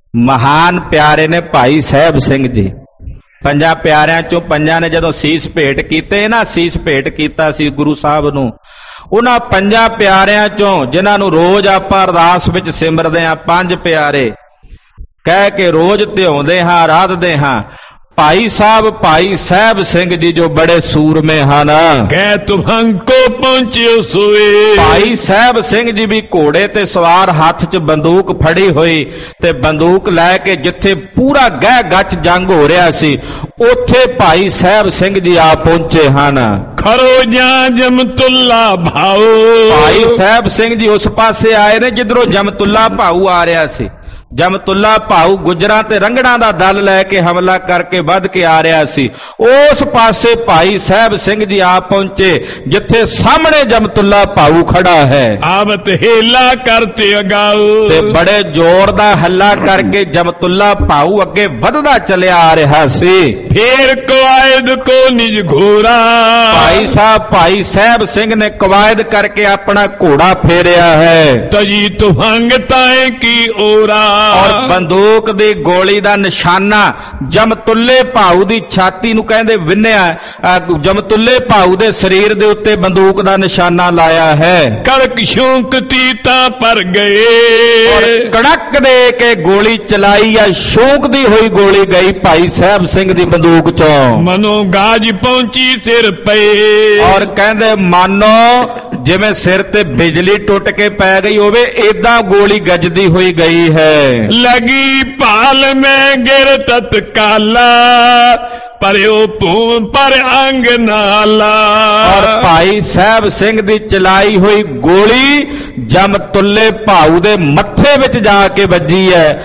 A: ਮਹਾਨ ਪਿਆਰੇ ਨੇ ਭਾਈ ਸਾਹਿਬ ਸਿੰਘ ਜੀ। ਪੰਜਾਂ ਪਿਆਰਿਆਂ ਚੋਂ ਪੰਜਾਂ ਨੇ ਜਦੋਂ ਸੀਸ ਭੇਟ ਕੀਤੇ ਨਾ, ਸੀਸ ਭੇਟ ਕੀਤਾ ਸੀ ਗੁਰੂ ਸਾਹਿਬ ਨੂੰ, ਉਹਨਾਂ ਪੰਜਾਂ ਪਿਆਰਿਆਂ ਚੋਂ ਜਿਨ੍ਹਾਂ ਨੂੰ ਰੋਜ਼ ਆਪਾਂ ਅਰਦਾਸ ਵਿੱਚ ਸਿਮਰਦੇ ਹਾਂ, ਪੰਜ ਪਿਆਰੇ ਕਹਿ ਕੇ ਰੋਜ਼ ਧਿਆਉਂਦੇ ਹਾਂ, ਆਰਾਧਦੇ ਹਾਂ, ਭਾਈ ਸਾਹਿਬ ਭਾਈ ਸਾਹਿਬ ਸਿੰਘ ਜੀ ਜੋ ਬੜੇ ਸੂਰਮੇ ਹਨ।
B: ਕਹਿ ਤੁਮੰ ਕੋ ਪਹੁੰਚਿਓ ਸੋਏ। ਭਾਈ
A: ਸਾਹਿਬ ਸਿੰਘ ਜੀ ਵੀ ਘੋੜੇ ਤੇ ਸਵਾਰ, ਹੱਥ 'ਚ ਬੰਦੂਕ ਫੜੀ ਹੋਈ ਤੇ ਬੰਦੂਕ ਲੈ ਕੇ ਜਿੱਥੇ ਪੂਰਾ ਗਹਿ ਗੱਚ ਜੰਗ ਹੋ ਰਿਹਾ ਸੀ ਉੱਥੇ ਭਾਈ ਸਾਹਿਬ ਸਿੰਘ ਜੀ ਆ ਪਹੁੰਚੇ ਹਨ।
B: ਖਰੋ ਜਾਂ ਜਮਤੁੱਲਾ ਭਾਊ।
A: ਭਾਈ ਸਾਹਿਬ ਸਿੰਘ ਜੀ ਉਸ ਪਾਸੇ ਆਏ ਨੇ ਜਿੱਧਰੋਂ ਜਮਤੁੱਲਾ ਭਾਊ ਆ ਰਿਹਾ ਸੀ। ਜਮਤੁੱਲਾ ਭਾਊ ਗੁੱਜਰਾਂ ਤੇ ਰੰਗੜਾਂ ਦਾ ਦਲ ਲੈ ਕੇ ਹਮਲਾ ਕਰਕੇ ਵੱਧ ਕੇ ਆ ਰਿਹਾ ਸੀ। ਉਸ ਪਾਸੇ ਭਾਈ ਸਾਹਿਬ ਸਿੰਘ ਜੀ ਆ ਪਹੁੰਚੇ ਜਿੱਥੇ ਸਾਹਮਣੇ ਜਮਤੁੱਲਾ ਭਾਊ ਖੜਾ ਹੈ।
B: ਆਵਤ ਹੇਲਾ ਕਰਤੇ ਅਗਾਊ।
A: ਤੇ ਬੜੇ ਜ਼ੋਰ ਦਾ ਹੱਲਾ ਕਰਕੇ ਜਮਤੁੱਲਾ ਭਾਊ ਅੱਗੇ ਵੱਧਦਾ ਚੱਲਿਆ ਆ ਰਿਹਾ ਸੀ।
B: ਫੇਰ ਕਵਾਇਦ ਕੋ ਨਿਜ ਘੋੜਾ।
A: ਭਾਈ ਸਾਹਿਬ ਭਾਈ ਸਾਹਿਬ ਸਿੰਘ ਨੇ ਕਵਾਇਦ ਕਰਕੇ ਆਪਣਾ ਘੋੜਾ ਫੇਰਿਆ ਹੈ।
B: ਤਜੀ ਤੁਫੰਗ ਤਾਏ ਕੀ ਓਰਾ।
A: ਔਰ ਬੰਦੂਕ ਦੀ ਗੋਲੀ ਦਾ ਨਿਸ਼ਾਨਾ ਜਮਤੁੱਲੇ ਭਾਊ ਦੀ ਛਾਤੀ ਨੂੰ ਕਹਿੰਦੇ ਵਿੰਨਿਆ। ਜਮਤੁੱਲੇ ਭਾਊ ਦੇ ਸਰੀਰ ਦੇ ਉੱਤੇ ਬੰਦੂਕ ਦਾ ਨਿਸ਼ਾਨਾ ਲਾਇਆ ਹੈ।
B: ਕੜਕ ਸ਼ੌਂਕ ਤੀਤਾ ਪਰ ਗਏ।
A: ਔਰ ਕੜਕ ਦੇ ਕੇ ਗੋਲੀ ਚਲਾਈ ਆ, ਸ਼ੌਂਕ ਦੀ ਹੋਈ ਗੋਲੀ ਗਈ ਭਾਈ ਸਾਹਿਬ ਸਿੰਘ ਦੀ ਬੰਦੂਕ ਚੋਂ।
B: ਮਨੋ ਗਾਜ ਪਹੁੰਚੀ ਸਿਰ ਪਏ।
A: ਔਰ ਕਹਿੰਦੇ ਮਾਨੋ ਜਿਵੇਂ ਸਿਰ ਤੇ ਬਿਜਲੀ ਟੁੱਟ ਕੇ ਪੈ ਗਈ ਹੋਵੇ, ਏਦਾਂ ਗੋਲੀ ਗੱਜਦੀ ਹੋਈ ਗਈ ਹੈ।
B: ਲਗੀ ਭਾਲ ਮੈਂ ਗਿਰ ਤਤਕਾਲਾ। ਪਰਿਓ ਭੂਮ ਪਰ ਅੰਗ ਨਾਲਾ।
A: ਔਰ ਭਾਈ ਸਾਹਿਬ ਸਿੰਘ ਦੀ ਚਲਾਈ ਹੋਈ ਗੋਲੀ ਜਮਤੁੱਲੇ ਭਾਊ ਦੇ ਮੱਥੇ ਵਿੱਚ ਜਾ ਕੇ ਵੱਜੀ ਹੈ।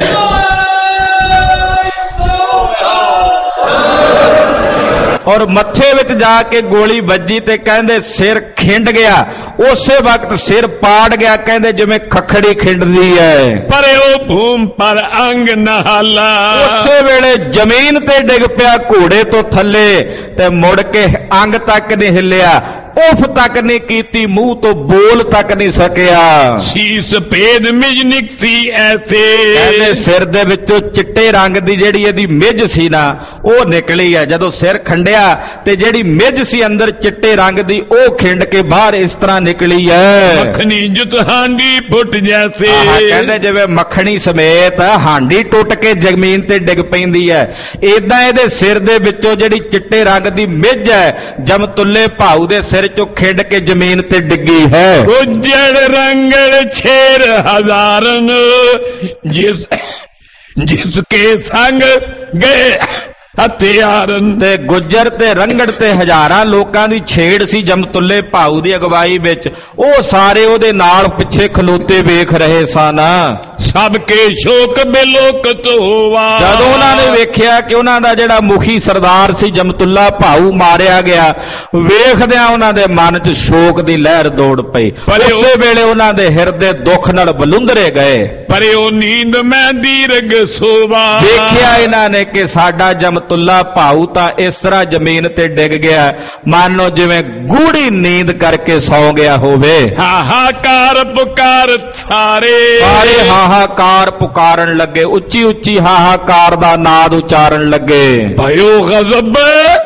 A: ਔਰ ਮੱਥੇ ਵਿੱਚ ਜਾ ਕੇ ਗੋਲੀ ਵੱਜੀ ਤੇ ਕਹਿੰਦੇ ਸਿਰ ਖਿੰਡ ਗਿਆ। ਉਸੇ ਵਕਤ ਸਿਰ ਪਾੜ ਗਿਆ, ਕਹਿੰਦੇ ਜਿਵੇਂ ਖੱਖੜੀ ਖਿੰਡਦੀ ਹੈ।
B: ਪਰ ਉਹ ਭੂਮ ਪਰ ਅੰਗ ਨਹਾਲਾ।
A: ਉਸੇ ਵੇਲੇ ਜ਼ਮੀਨ ਤੇ ਡਿੱਗ ਪਿਆ ਘੋੜੇ ਤੋਂ ਥੱਲੇ ਤੇ ਮੁੜ ਕੇ ਅੰਗ ਤੱਕ ਨਹੀਂ ਹਿੱਲਿਆ, ਉਫ ਤੱਕ ਨਹੀਂ ਕੀਤੀ, ਮੂੰਹ ਤੋਂ ਬੋਲ ਤੱਕ ਨਹੀਂ ਸਕਿਆ।
B: ਸੀਸ ਭੇਦ ਮਿਜ ਨਿਕਸੀ ਐਸੇ।
A: ਕਹਿੰਦੇ ਸਿਰ ਦੇ ਵਿੱਚੋਂ ਚਿੱਟੇ ਰੰਗ ਦੀ ਜਿਹੜੀ ਇਹਦੀ ਮਿੱਝ ਸੀ ਨਾ ਉਹ ਨਿਕਲੀ ਹੈ। ਜਦੋਂ ਸਿਰ ਖੰਡਿਆ ਤੇ ਜਿਹੜੀ ਮਿੱਝ ਸੀ ਅੰਦਰ ਚਿੱਟੇ ਰੰਗ ਦੀ ਉਹ ਖਿੰਡ ਕੇ ਬਾਹਰ ਇਸ ਤਰ੍ਹਾਂ ਨਿਕਲੀ ਹੈ।
B: ਮੱਖਣੀ ਜੁਤ ਹਾਂਡੀ ਫੁੱਟ ਜੈਸੇ।
A: ਕਹਿੰਦੇ ਜਿਵੇਂ ਮੱਖਣੀ ਸਮੇਤ ਹਾਂਡੀ ਟੁੱਟ ਕੇ ਜ਼ਮੀਨ ਤੇ ਡਿੱਗ ਪੈਂਦੀ ਹੈ, ਏਦਾਂ ਇਹਦੇ ਸਿਰ ਦੇ ਵਿੱਚੋਂ ਜਿਹੜੀ ਚਿੱਟੇ ਰੰਗ ਦੀ ਮਿੱਝ ਹੈ ਜਮਤੁੱਲੇ ਭਾਊ ਦੇ ਸਿਰ ਚੋਂ ਖਿੰਡ ਕੇ ਜ਼ਮੀਨ ਤੇ ਡਿੱਗੀ ਹੈ।
B: ਗੁੱਜੜ ਰੰਗੜ ਛੇਰ ਹਜ਼ਾਰਨ ਜਿਸ ਜਿਸ ਕੇ ਸੰਗ ਗਏ ਹਥਿਆਰਨ। ਤੇ ਗੁੱਜਰ ਤੇ ਰੰਗੜ ਤੇ ਹਜ਼ਾਰਾਂ ਲੋਕਾਂ ਦੀ ਛੇੜ ਸੀ ਜਮਤੁੱਲੇ ਭਾਊ ਦੀ ਅਗਵਾਈ ਵਿੱਚ। ਉਹ ਸਾਰੇ ਉਹਦੇ ਨਾਲ ਪਿੱਛੇ ਖਲੋਤੇ ਵੇਖ ਰਹੇ ਸਨ। ਸਭ ਕੇ ਸ਼ੋਕ ਬੇਲੋਕਤ ਹੋਵਾ।
A: ਜਦੋਂ ਉਹਨਾਂ ਨੇ ਵੇਖਿਆ ਕਿ ਉਹਨਾਂ ਦਾ ਜਿਹੜਾ ਮੁਖੀ ਸਰਦਾਰ ਸੀ ਜਮਤੁੱਲਾ ਭਾਊ ਮਾਰਿਆ ਗਿਆ, ਵੇਖਦਿਆਂ ਉਹਨਾਂ ਦੇ ਮਨ 'ਚ ਸ਼ੋਕ ਦੀ ਲਹਿਰ ਦੌੜ ਪਈ। ਉਸੇ ਵੇਲੇ ਉਹਨਾਂ ਦੇ ਹਿਰਦੇ ਦੁੱਖ ਨਾਲ ਬਲੁੰਦਰੇ ਗਏ।
B: ਪਰ ਉਹ ਨੀਂਦ ਮੈਂ ਦੀਰਘ ਸੋਵਾ।
A: ਦੇਖਿਆ ਇਹਨਾਂ ਨੇ ਕਿ ਸਾਡਾ ਜਮਤੁੱਲਾ ਭਾਊ ਤਾਂ ਇਸ ਤਰ੍ਹਾਂ ਜ਼ਮੀਨ ਤੇ ਡਿੱਗ ਗਿਆ, ਮਾਨੋ ਜਿਵੇਂ ਗੂੜੀ ਨੀਂਦ ਕਰਕੇ ਸੌ ਗਿਆ ਹੋਵੇ।
B: ਹਾਹਾਕਾਰ ਪੁਕਾਰ ਸਾਰੇ
A: ਸਾਰੇ ਹਾਹਾਕਾਰ ਪੁਕਾਰਨ ਲੱਗੇ, ਉੱਚੀ ਉੱਚੀ ਹਾਹਾਕਾਰ ਦਾ ਨਾਦ ਉਚਾਰਨ ਲੱਗੇ।
B: ਭਇਓ ਗਜ਼ਬ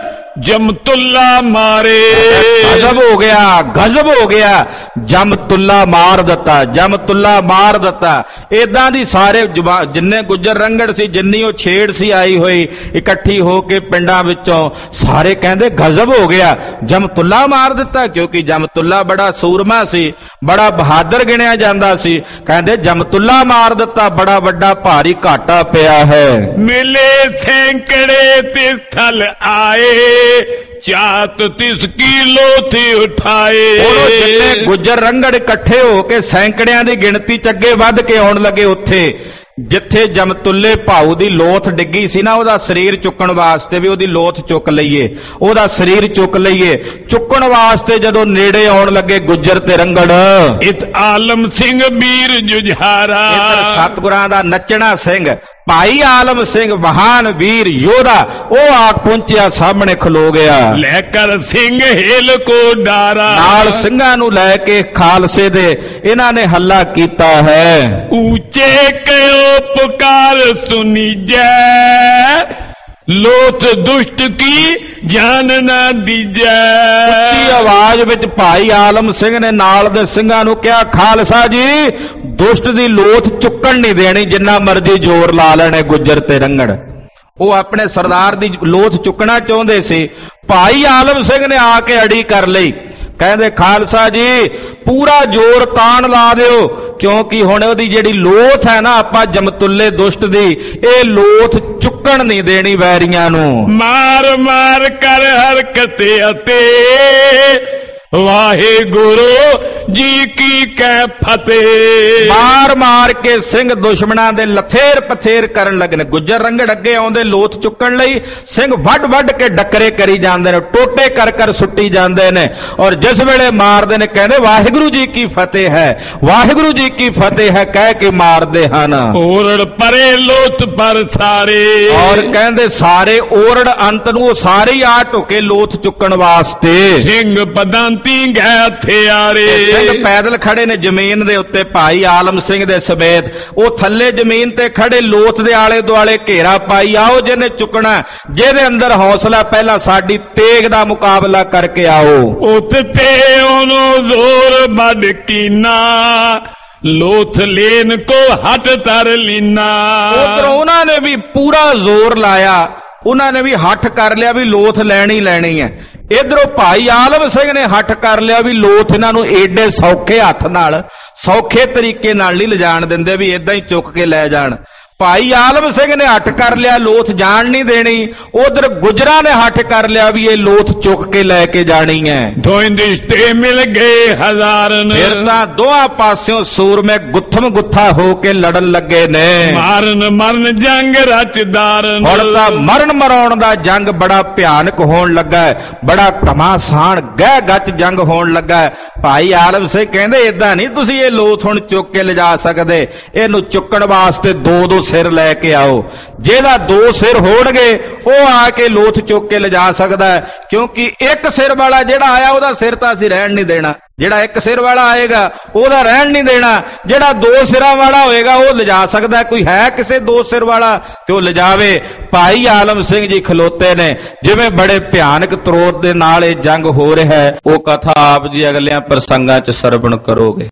B: ਜਮਤੁੱਲਾ ਮਾਰੇ।
A: ਗਜ਼ਬ ਹੋ ਗਿਆ, ਗਜ਼ਬ ਹੋ ਗਿਆ, ਜਮਤੁੱਲਾ ਮਾਰ ਦਿੱਤਾ, ਜਮਤੁੱਲਾ ਮਾਰ ਦਿੱਤਾ। ਏਦਾਂ ਦੀ ਸਾਰੇ ਜਿੰਨੇ ਗੁੱਜਰ ਰੰਗੜ ਸੀ, ਜਿੰਨੀ ਉਹ ਛੇੜ ਸੀ ਆਈ ਹੋਈ ਇਕੱਠੀ ਹੋ ਕੇ ਪਿੰਡਾਂ ਵਿੱਚੋਂ, ਸਾਰੇ ਕਹਿੰਦੇ ਗਜ਼ਬ ਹੋ ਗਿਆ, ਜਮਤੁੱਲਾ ਮਾਰ ਦਿੱਤਾ। ਕਿਉਂਕਿ ਜਮਤੁੱਲਾ ਬੜਾ ਸੂਰਮਾ ਸੀ, ਬੜਾ ਬਹਾਦਰ ਗਿਣਿਆ ਜਾਂਦਾ ਸੀ। ਕਹਿੰਦੇ ਜਮਤੁੱਲਾ ਮਾਰ ਦਿੱਤਾ, ਬੜਾ ਵੱਡਾ ਭਾਰੀ ਘਾਟਾ ਪਿਆ ਹੈ।
B: ਮਿਲੇ ਸੈਂਕੜੇ ਤੇ ਥਲ ਆਏ ਚਾਤ ਤਿਸ ਕਿਲੋ ਤੇ ਉਠਾਏ।
A: ਉਹ ਜਿੰਨੇ ਗੁੱਜਰ ਰੰਗੜ ਇਕੱਠੇ ਹੋ ਕੇ ਸੈਂਕੜਿਆਂ ਦੀ ਗਿਣਤੀ ਚ ਅੱਗੇ ਵੱਧ ਕੇ ਆਉਣ ਲੱਗੇ। ਉੱਥੇ ਜਿੱਥੇ ਜਮਤੁੱਲੇ ਭਾਊ ਦੀ ਲੋਥ ਡਿੱਗੀ ਸੀ ਨਾ, ਉਹਦਾ ਸਰੀਰ ਚੁੱਕਣ ਵਾਸਤੇ ਵੀ ਉਹਦੀ ਲੋਥ ਚੁੱਕ ਲਈਏ, ਉਹਦਾ ਸਰੀਰ ਚੁੱਕ ਲਈਏ। ਚੁੱਕਣ ਵਾਸਤੇ ਜਦੋਂ ਨੇੜੇ ਆਉਣ ਲੱਗੇ ਗੁੱਜਰ ਤੇ ਰੰਗੜ,
B: ਇਤ ਆਲਮ ਸਿੰਘ ਵੀਰ ਜੁਝਾਰਾ।
A: ਸਤਿਗੁਰਾਂ ਦਾ ਨੱਚਣਾ ਸਿੰਘ, ਭਾਈ ਆਲਮ ਸਿੰਘ ਮਹਾਨ ਵੀਰ ਯੋਧਾ ਉਹ ਆ ਪਹੁੰਚਿਆ, ਸਾਹਮਣੇ ਖਲੋ ਗਿਆ।
B: ਲੈ ਕਰ ਸਿੰਘ ਹਿਲ ਕੋ ਡਾਰਾ,
A: ਨਾਲ ਸਿੰਘਾਂ ਨੂੰ ਲੈ ਕੇ ਖਾਲਸੇ ਦੇ ਇਹਨਾਂ ਨੇ ਹੱਲਾ ਕੀਤਾ ਹੈ।
B: ਉੱਚੇ ਕਿਉ ਪੁਕਾਰ ਸੁਨੀਜੈ, ਲੋਥ ਦੁਸ਼ਟ ਕੀ ਜਾਨ ਨਾ ਦੀਜੈ।
A: ਉੱਚੀ ਆਵਾਜ਼ ਵਿੱਚ ਭਾਈ ਆਲਮ ਸਿੰਘ ਨੇ ਨਾਲ ਦੇ ਸਿੰਘਾਂ ਨੂੰ ਕਿਹਾ, ਖਾਲਸਾ ਜੀ ਦੁਸ਼ਟ ਦੀ ਲੋਥ ਚੁੱਕਣ ਨਹੀਂ ਦੇਣੀ, ਜਿੰਨਾ ਮਰਜ਼ੀ ਜ਼ੋਰ ਲਾ ਲੈਣੇ ਗੁੱਜਰ ਤੇ ਰੰਗੜ। ਉਹ ਆਪਣੇ ਸਰਦਾਰ ਦੀ ਲੋਥ ਚੁੱਕਣਾ ਚਾਹੁੰਦੇ ਸੀ। ਭਾਈ ਆਲਮ ਸਿੰਘ ਨੇ ਆ ਕੇ ਅੜੀ ਕਰ ਲਈ, ਕਹਿੰਦੇ ਖਾਲਸਾ ਜੀ ਪੂਰਾ ਜ਼ੋਰ ਤਾਣ ਲਾ ਦਿਓ, ਕਿਉਂਕਿ ਹੁਣ ਉਹਦੀ ਜਿਹੜੀ ਲੋਥ ਹੈ ਨਾ ਆਪਾਂ ਜਮਤੁੱਲੇ ਦੁਸ਼ਟ ਦੀ, ਇਹ ਲੋਥ ਚੁੱਕਣ ਨਹੀਂ ਦੇਣੀ ਵੈਰੀਆਂ ਨੂੰ।
B: ਮਾਰ ਮਾਰ ਕਰ ਹਰਕਤ ਅਤੇ ਵਾਹਿਗੁਰੂ ਜੀ ਕੀ ਕੈ ਫਤਿਹ।
A: ਮਾਰ ਮਾਰ ਕੇ ਸਿੰਘ ਦੁਸ਼ਮਣਾਂ ਦੇ ਲਥੇਰ ਪਥੇਰ ਕਰਨ ਲੱਗੇ ਨੇ। ਗੁੱਜਰ ਰੰਗੜ ਅੱਗੇ ਆਉਂਦੇ ਲੋਥ ਚੁੱਕਣ ਲਈ, ਸਿੰਘ ਵੱਡ ਵੱਡ ਕੇ ਡੱਕਰੇ ਕਰੀ ਜਾਂਦੇ ਨੇ, ਟੋਟੇ ਕਰ ਕਰ ਸੁੱਟੀ ਜਾਂਦੇ ਨੇ, ਔਰ ਜਿਸ ਵੇਲੇ ਮਾਰਦੇ ਨੇ ਕਹਿੰਦੇ ਵਾਹਿਗੁਰੂ ਜੀ ਕੀ ਫਤਿਹ ਹੈ, ਵਾਹਿਗੁਰੂ ਜੀ ਕੀ ਫਤਿਹ ਹੈ ਕਹਿ ਕੇ ਮਾਰਦੇ ਹਨ।
B: ਓਰੜ ਪਰੇ ਲੋਥ ਪਰ ਸਾਰੇ,
A: ਔਰ ਕਹਿੰਦੇ ਸਾਰੇ ਓਰੜ ਅੰਤ ਨੂੰ ਉਹ ਸਾਰੇ ਹੀ ਆ ਢੁਕੇ ਲੋਥ ਚੁੱਕਣ ਵਾਸਤੇ।
B: ਸਿੰਘ ਪਦਾਂ ਗਏ ਹਥਿਆਰੇ,
A: ਸਿੰਘ ਪੈਦਲ ਖੜੇ ਨੇ ਜ਼ਮੀਨ ਦੇ ਉੱਤੇ ਭਾਈ ਆਲਮ ਸਿੰਘ ਦੇ ਸਮੇਤ, ਉਹ ਥੱਲੇ ਜ਼ਮੀਨ ਤੇ ਖੜੇ ਲੋਥ ਦੇ ਆਲੇ ਦੁਆਲੇ ਘੇਰਾ ਪਾਈ, ਆਓ ਜਿਹਨੇ ਚੁੱਕਣਾ, ਜਿਹਦੇ ਅੰਦਰ ਹੌਸਲਾ, ਪਹਿਲਾਂ ਸਾਡੀ ਤੇਗ ਦਾ ਮੁਕਾਬਲਾ ਕਰਕੇ ਆਓ।
B: ਉੱਤੇ ਉਹਨੂੰ ਜ਼ੋਰ ਵੱਢ ਕੀਨਾ, ਲੋਥ ਲੈਨ ਕੋ ਹੱਥ ਧਰ ਲੀਨਾ।
A: ਉਧਰੋਂ ਉਹਨਾਂ ਨੇ ਵੀ ਪੂਰਾ ਜ਼ੋਰ ਲਾਇਆ, ਉਹਨਾਂ ਨੇ ਵੀ ਹੱਠ ਕਰ ਲਿਆ ਵੀ ਲੋਥ ਲੈਣੀ ਲੈਣੀ ਹੈ। ਇਧਰੋਂ ਭਾਈ ਆਲਮ ਸਿੰਘ ਨੇ ਹੱਠ ਕਰ ਲਿਆ ਵੀ ਲੋਥ ਇਹਨਾਂ ਨੂੰ ਏਡੇ ਸੌਖੇ ਹੱਥ ਨਾਲ, ਸੌਖੇ ਤਰੀਕੇ ਨਾਲ ਨਹੀਂ ਲਿਜਾਣ ਦਿੰਦੇ, ਵੀ ਇਦਾਂ ਹੀ ਚੁੱਕ ਕੇ ਲੈ ਜਾਣ। ਭਾਈ ਆਲਮ ਸਿੰਘ ਨੇ ਹੱਠ ਕਰ ਲਿਆ ਲੋਥ ਜਾਣ ਨਹੀਂ ਦੇਣੀ, ਉਧਰ ਗੁਜਰਾਂ ਨੇ ਹੱਠ ਕਰ ਲਿਆ ਵੀ ਇਹ ਲੋਥ ਚੁੱਕ ਕੇ ਲੈ ਕੇ ਜਾਣੀ ਹੈ।
B: ਦੋਵੇਂ ਰਿਸ਼ਤੇ ਮਿਲ ਗਏ ਹਜ਼ਾਰਨ,
A: ਫਿਰ ਤਾਂ ਦੋਹਾਂ ਪਾਸਿਓਂ ਸੂਰਮੇ ਗੁੱਥਮ ਗੁੱਥਾ ਹੋ ਕੇ ਲੜਨ ਲੱਗੇ ਨੇ।
B: ਮਾਰਨ ਮਰਨ ਜੰਗ ਰਚਦਾਰਨ,
A: ਹੁਣ ਤਾਂ ਮਰਨ ਮਰਾਉਣ ਦਾ ਜੰਗ ਬੜਾ ਭਿਆਨਕ ਹੋਣ ਲੱਗਾ ਹੈ, ਬੜਾ ਘਮਾਸਾਨ ਗਹਿ ਗੱਚ ਜੰਗ ਹੋਣ ਲੱਗਾ ਹੈ। ਭਾਈ ਆਲਮ ਸਿੰਘ ਕਹਿੰਦੇ ਏਦਾਂ ਨਹੀਂ ਤੁਸੀਂ ਇਹ ਲੋਥ ਹੁਣ ਚੁੱਕ ਕੇ ਲਿਜਾ ਸਕਦੇ, ਇਹਨੂੰ ਚੁੱਕਣ ਵਾਸਤੇ ਦੋ ਦੋ ਸਿਰ ਲੈ ਕੇ ਆਓ, ਜਿਹਦਾ ਦੋ ਸਿਰ ਹੋਣਗੇ ਉਹ ਆ ਕੇ ਲੋਥ ਚੁੱਕ ਕੇ ਲਿਜਾ ਸਕਦਾ ਹੈ, ਕਿਉਂਕਿ ਇੱਕ ਸਿਰ ਵਾਲਾ ਜਿਹੜਾ ਆਇਆ ਉਹਦਾ ਸਿਰ ਤਾਂ ਅਸੀਂ ਰਹਿਣ ਨਹੀਂ ਦੇਣਾ, ਜਿਹੜਾ ਇੱਕ ਸਿਰ ਵਾਲਾ ਆਏਗਾ ਉਹਦਾ ਰਹਿਣ ਨਹੀਂ ਦੇਣਾ, ਜਿਹੜਾ ਦੋ ਸਿਰਾਂ ਵਾਲਾ ਹੋਏਗਾ ਉਹ ਲਿਜਾ ਸਕਦਾ। ਕੋਈ ਹੈ ਕਿਸੇ ਦੋ ਸਿਰ ਵਾਲਾ ਤੇ ਉਹ ਲਿਜਾਵੇ। ਭਾਈ ਆਲਮ ਸਿੰਘ ਜੀ ਖਲੋਤੇ ਨੇ, ਜਿਵੇਂ ਬੜੇ ਭਿਆਨਕ ਤਰੋਤ ਦੇ ਨਾਲ ਇਹ ਜੰਗ ਹੋ ਰਿਹਾ ਹੈ। ਉਹ ਕਥਾ ਆਪ ਜੀ ਅਗਲਿਆਂ ਪ੍ਰਸੰਗਾਂ 'ਚ ਸਰਵਣ ਕਰੋਗੇ।